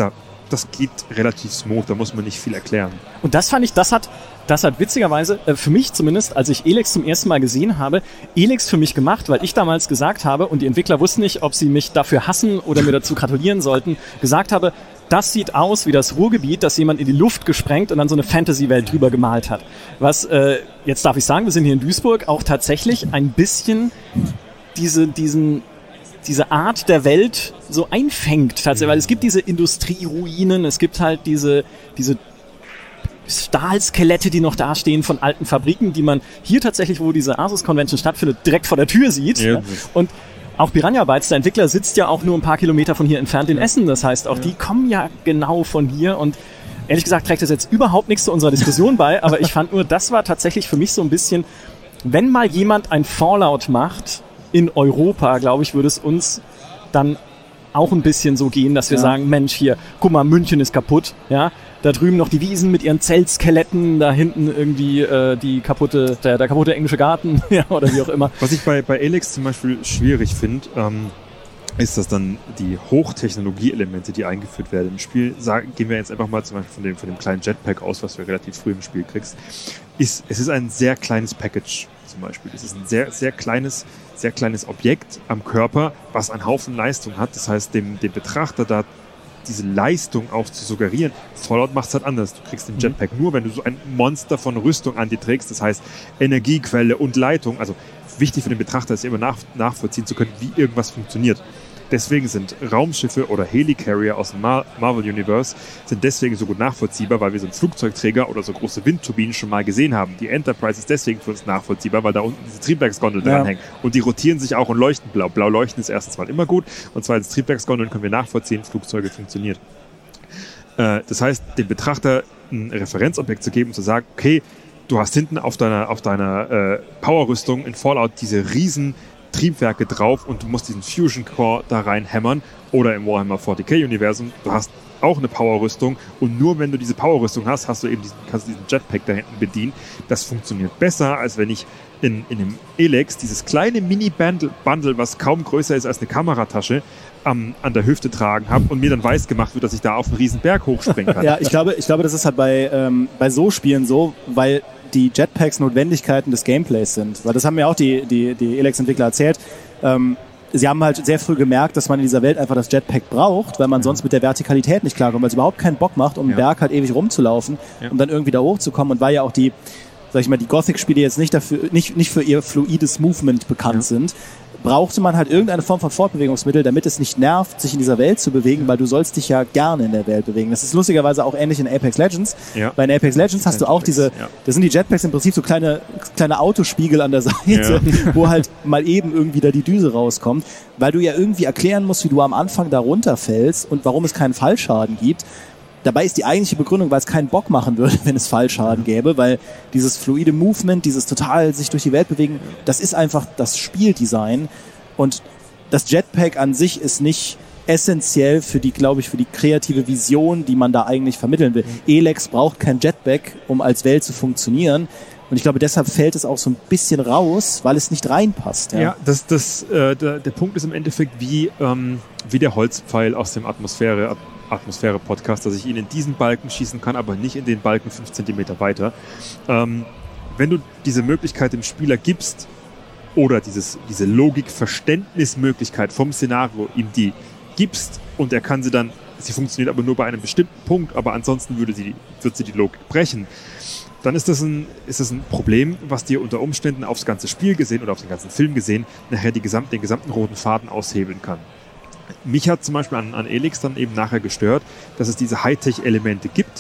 das geht relativ smooth, da muss man nicht viel erklären. Und das fand ich, das hat, das hat witzigerweise, äh, für mich zumindest, als ich Elex zum ersten Mal gesehen habe, Elex für mich gemacht, weil ich damals gesagt habe, und die Entwickler wussten nicht, ob sie mich dafür hassen oder mir dazu gratulieren sollten, gesagt habe, das sieht aus wie das Ruhrgebiet, das jemand in die Luft gesprengt und dann so eine Fantasy-Welt drüber gemalt hat. Was, äh, jetzt darf ich sagen, wir sind hier in Duisburg, auch tatsächlich ein bisschen diese, diesen, diese Art der Welt so einfängt tatsächlich, weil es gibt diese Industrieruinen, es gibt halt diese, diese Stahlskelette, die noch dastehen von alten Fabriken, die man hier tatsächlich, wo diese Asus Convention stattfindet, direkt vor der Tür sieht. Ja. Und auch Piranha Bytes, der Entwickler, sitzt ja auch nur ein paar Kilometer von hier entfernt in Essen. Das heißt, auch ja. die kommen ja genau von hier. Und ehrlich gesagt trägt das jetzt überhaupt nichts zu unserer Diskussion bei. Aber ich fand nur, das war tatsächlich für mich so ein bisschen, wenn mal jemand ein Fallout macht in Europa, glaube ich, würde es uns dann auch ein bisschen so gehen, dass wir ja. sagen, Mensch, hier, guck mal, München ist kaputt. Ja, da drüben noch die Wiesen mit ihren Zeltskeletten, da hinten irgendwie äh, die kaputte, der, der kaputte englische Garten, ja, oder wie auch immer. Was ich bei, bei Elex zum Beispiel schwierig finde, ähm, ist, dass dann die Hochtechnologie-Elemente, die eingeführt werden im Spiel, sagen, gehen wir jetzt einfach mal zum Beispiel von dem, von dem kleinen Jetpack aus, was du relativ früh im Spiel kriegst, ist, es ist ein sehr kleines Package zum Beispiel. Es ist ein sehr, sehr kleines, sehr kleines Objekt am Körper, was einen Haufen Leistung hat. Das heißt, dem, dem Betrachter da diese Leistung auch zu suggerieren. Fallout macht es halt anders. Du kriegst den Jetpack nur, wenn du so ein Monster von Rüstung an dir trägst. Das heißt, Energiequelle und Leitung. Also wichtig für den Betrachter ist immer nach, nachvollziehen zu können, wie irgendwas funktioniert. Deswegen sind Raumschiffe oder Helicarrier aus dem Mar- Marvel-Universe sind deswegen so gut nachvollziehbar, weil wir so einen Flugzeugträger oder so große Windturbinen schon mal gesehen haben. Die Enterprise ist deswegen für uns nachvollziehbar, weil da unten diese Triebwerksgondeln ja. dranhängen. Und die rotieren sich auch und leuchten blau. Blau leuchten ist erstens mal immer gut und zweitens Triebwerksgondeln können wir nachvollziehen, Flugzeuge funktioniert. Äh, das heißt, dem Betrachter ein Referenzobjekt zu geben und zu sagen, okay, du hast hinten auf deiner, auf deiner äh, Powerrüstung in Fallout diese riesen Triebwerke drauf und du musst diesen Fusion Core da rein hämmern oder im Warhammer forty K Universum, du hast auch eine Powerrüstung und nur wenn du diese Powerrüstung hast, hast du eben diesen, kannst du diesen Jetpack da hinten bedienen. Das funktioniert besser, als wenn ich in, in einem Elex dieses kleine Mini-Bundle, Bundle, was kaum größer ist als eine Kameratasche, am, an der Hüfte tragen habe und mir dann weiß gemacht wird, dass ich da auf einen riesen Berg hochspringen kann. Ja, ich glaube, ich glaube, das ist halt bei, ähm, bei so Spielen so, weil die Jetpacks Notwendigkeiten des Gameplays sind. Weil das haben mir auch die, die, die Elex-Entwickler erzählt. Ähm, sie haben halt sehr früh gemerkt, dass man in dieser Welt einfach das Jetpack braucht, weil man ja. sonst mit der Vertikalität nicht klarkommt, weil es überhaupt keinen Bock macht, um ja. einen Berg halt ewig rumzulaufen, ja. um dann irgendwie da hochzukommen. Und weil ja auch die, sag ich mal, die Gothic-Spiele jetzt nicht dafür, nicht, nicht für ihr fluides Movement bekannt ja. sind, brauchte man halt irgendeine Form von Fortbewegungsmittel, damit es nicht nervt, sich in dieser Welt zu bewegen, weil du sollst dich ja gerne in der Welt bewegen. Das ist lustigerweise auch ähnlich in Apex Legends. Ja. Bei Apex Legends hast du auch diese, ja. da sind die Jetpacks im Prinzip so kleine, kleine Autospiegel an der Seite, ja. wo halt mal eben irgendwie da die Düse rauskommt, weil du ja irgendwie erklären musst, wie du am Anfang da runterfällst und warum es keinen Fallschaden gibt. Dabei ist die eigentliche Begründung, weil es keinen Bock machen würde, wenn es Fallschaden gäbe, weil dieses fluide Movement, dieses total sich durch die Welt bewegen, das ist einfach das Spieldesign und das Jetpack an sich ist nicht essentiell für die, glaube ich, für die kreative Vision, die man da eigentlich vermitteln will. Mhm. Elex braucht kein Jetpack, um als Welt zu funktionieren. Und ich glaube, deshalb fällt es auch so ein bisschen raus, weil es nicht reinpasst. Ja, ja das, das, äh, der, der Punkt ist im Endeffekt wie, ähm, wie der Holzpfeil aus dem Atmosphäre Atmosphäre-Podcast, dass ich ihn in diesen Balken schießen kann, aber nicht in den Balken fünf Zentimeter weiter. Ähm, wenn du diese Möglichkeit dem Spieler gibst oder dieses, diese Logik-Verständnismöglichkeit vom Szenario ihm die gibst und er kann sie dann, sie funktioniert aber nur bei einem bestimmten Punkt, aber ansonsten würde sie, wird sie die Logik brechen, dann ist das, ein, ist das ein Problem, was dir unter Umständen aufs ganze Spiel gesehen oder auf den ganzen Film gesehen nachher die gesamt, den gesamten roten Faden aushebeln kann. Mich hat zum Beispiel an, an Elex dann eben nachher gestört, dass es diese Hightech-Elemente gibt,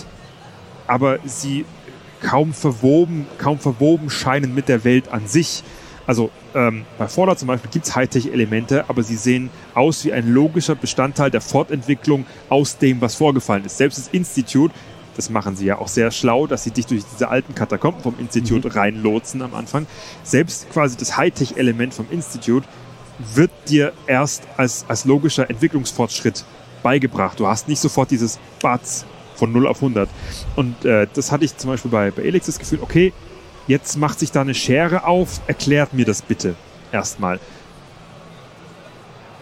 aber sie kaum verwoben, kaum verwoben scheinen mit der Welt an sich. Also ähm, bei Fallout zum Beispiel gibt es Hightech-Elemente, aber sie sehen aus wie ein logischer Bestandteil der Fortentwicklung aus dem, was vorgefallen ist. Selbst das Institute, das machen sie ja auch sehr schlau, dass sie dich durch diese alten Katakomben vom Institute mhm. reinlotsen am Anfang. Selbst quasi das Hightech-Element vom Institute wird dir erst als, als logischer Entwicklungsfortschritt beigebracht. Du hast nicht sofort dieses Batz von null auf hundert. Und äh, das hatte ich zum Beispiel bei, bei Elex das Gefühl, okay, jetzt macht sich da eine Schere auf, erklärt mir das bitte erstmal.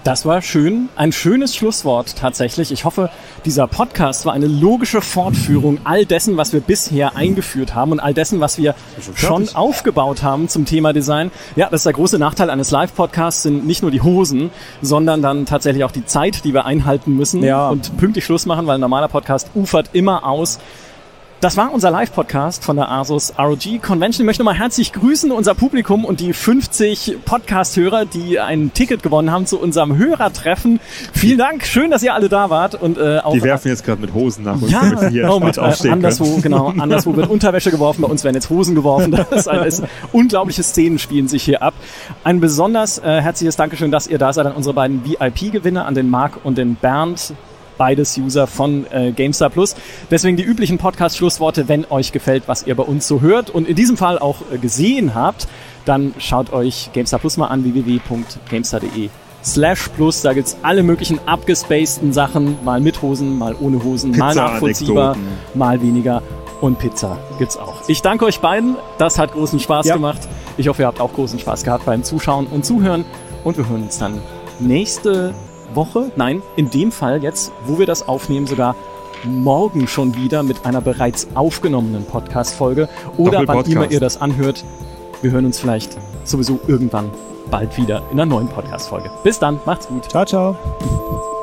Das war schön. Ein schönes Schlusswort tatsächlich. Ich hoffe, dieser Podcast war eine logische Fortführung all dessen, was wir bisher eingeführt haben und all dessen, was wir schon aufgebaut haben zum Thema Design. Ja, das ist der große Nachteil eines Live-Podcasts, sind nicht nur die Hosen, sondern dann tatsächlich auch die Zeit, die wir einhalten müssen ja. und pünktlich Schluss machen, weil ein normaler Podcast ufert immer aus. Das war unser Live-Podcast von der Asus R O G Convention. Ich möchte nochmal herzlich grüßen, unser Publikum und die fünfzig Podcast-Hörer, die ein Ticket gewonnen haben zu unserem Hörertreffen. Vielen Dank, schön, dass ihr alle da wart. Und, äh, auch die werfen jetzt gerade mit Hosen nach uns, ja, damit wir hier oh, mit, aufstehen äh, anderswo, können. Genau, anderswo wird Unterwäsche geworfen, bei uns werden jetzt Hosen geworfen. Das ist ein, das ist unglaubliche Szenen spielen sich hier ab. Ein besonders äh, herzliches Dankeschön, dass ihr da seid an unsere beiden V I P-Gewinner, an den Marc und den Bernd. Beides User von äh, GameStar Plus. Deswegen die üblichen Podcast-Schlussworte, wenn euch gefällt, was ihr bei uns so hört und in diesem Fall auch äh, gesehen habt, dann schaut euch GameStar Plus mal an, w w w punkt gamestar punkt de slash plus. Da gibt's alle möglichen abgespaceden Sachen, mal mit Hosen, mal ohne Hosen, Pizza, mal nachvollziehbar, Anekdoten. mal weniger. Und Pizza gibt's auch. Ich danke euch beiden. Das hat großen Spaß ja. gemacht. Ich hoffe, ihr habt auch großen Spaß gehabt beim Zuschauen und Zuhören. Und wir hören uns dann nächste Woche, nein, in dem Fall jetzt, wo wir das aufnehmen, sogar morgen schon wieder mit einer bereits aufgenommenen Podcast-Folge oder wann immer ihr das anhört. Wir hören uns vielleicht sowieso irgendwann bald wieder in einer neuen Podcast-Folge. Bis dann, macht's gut. Ciao, ciao.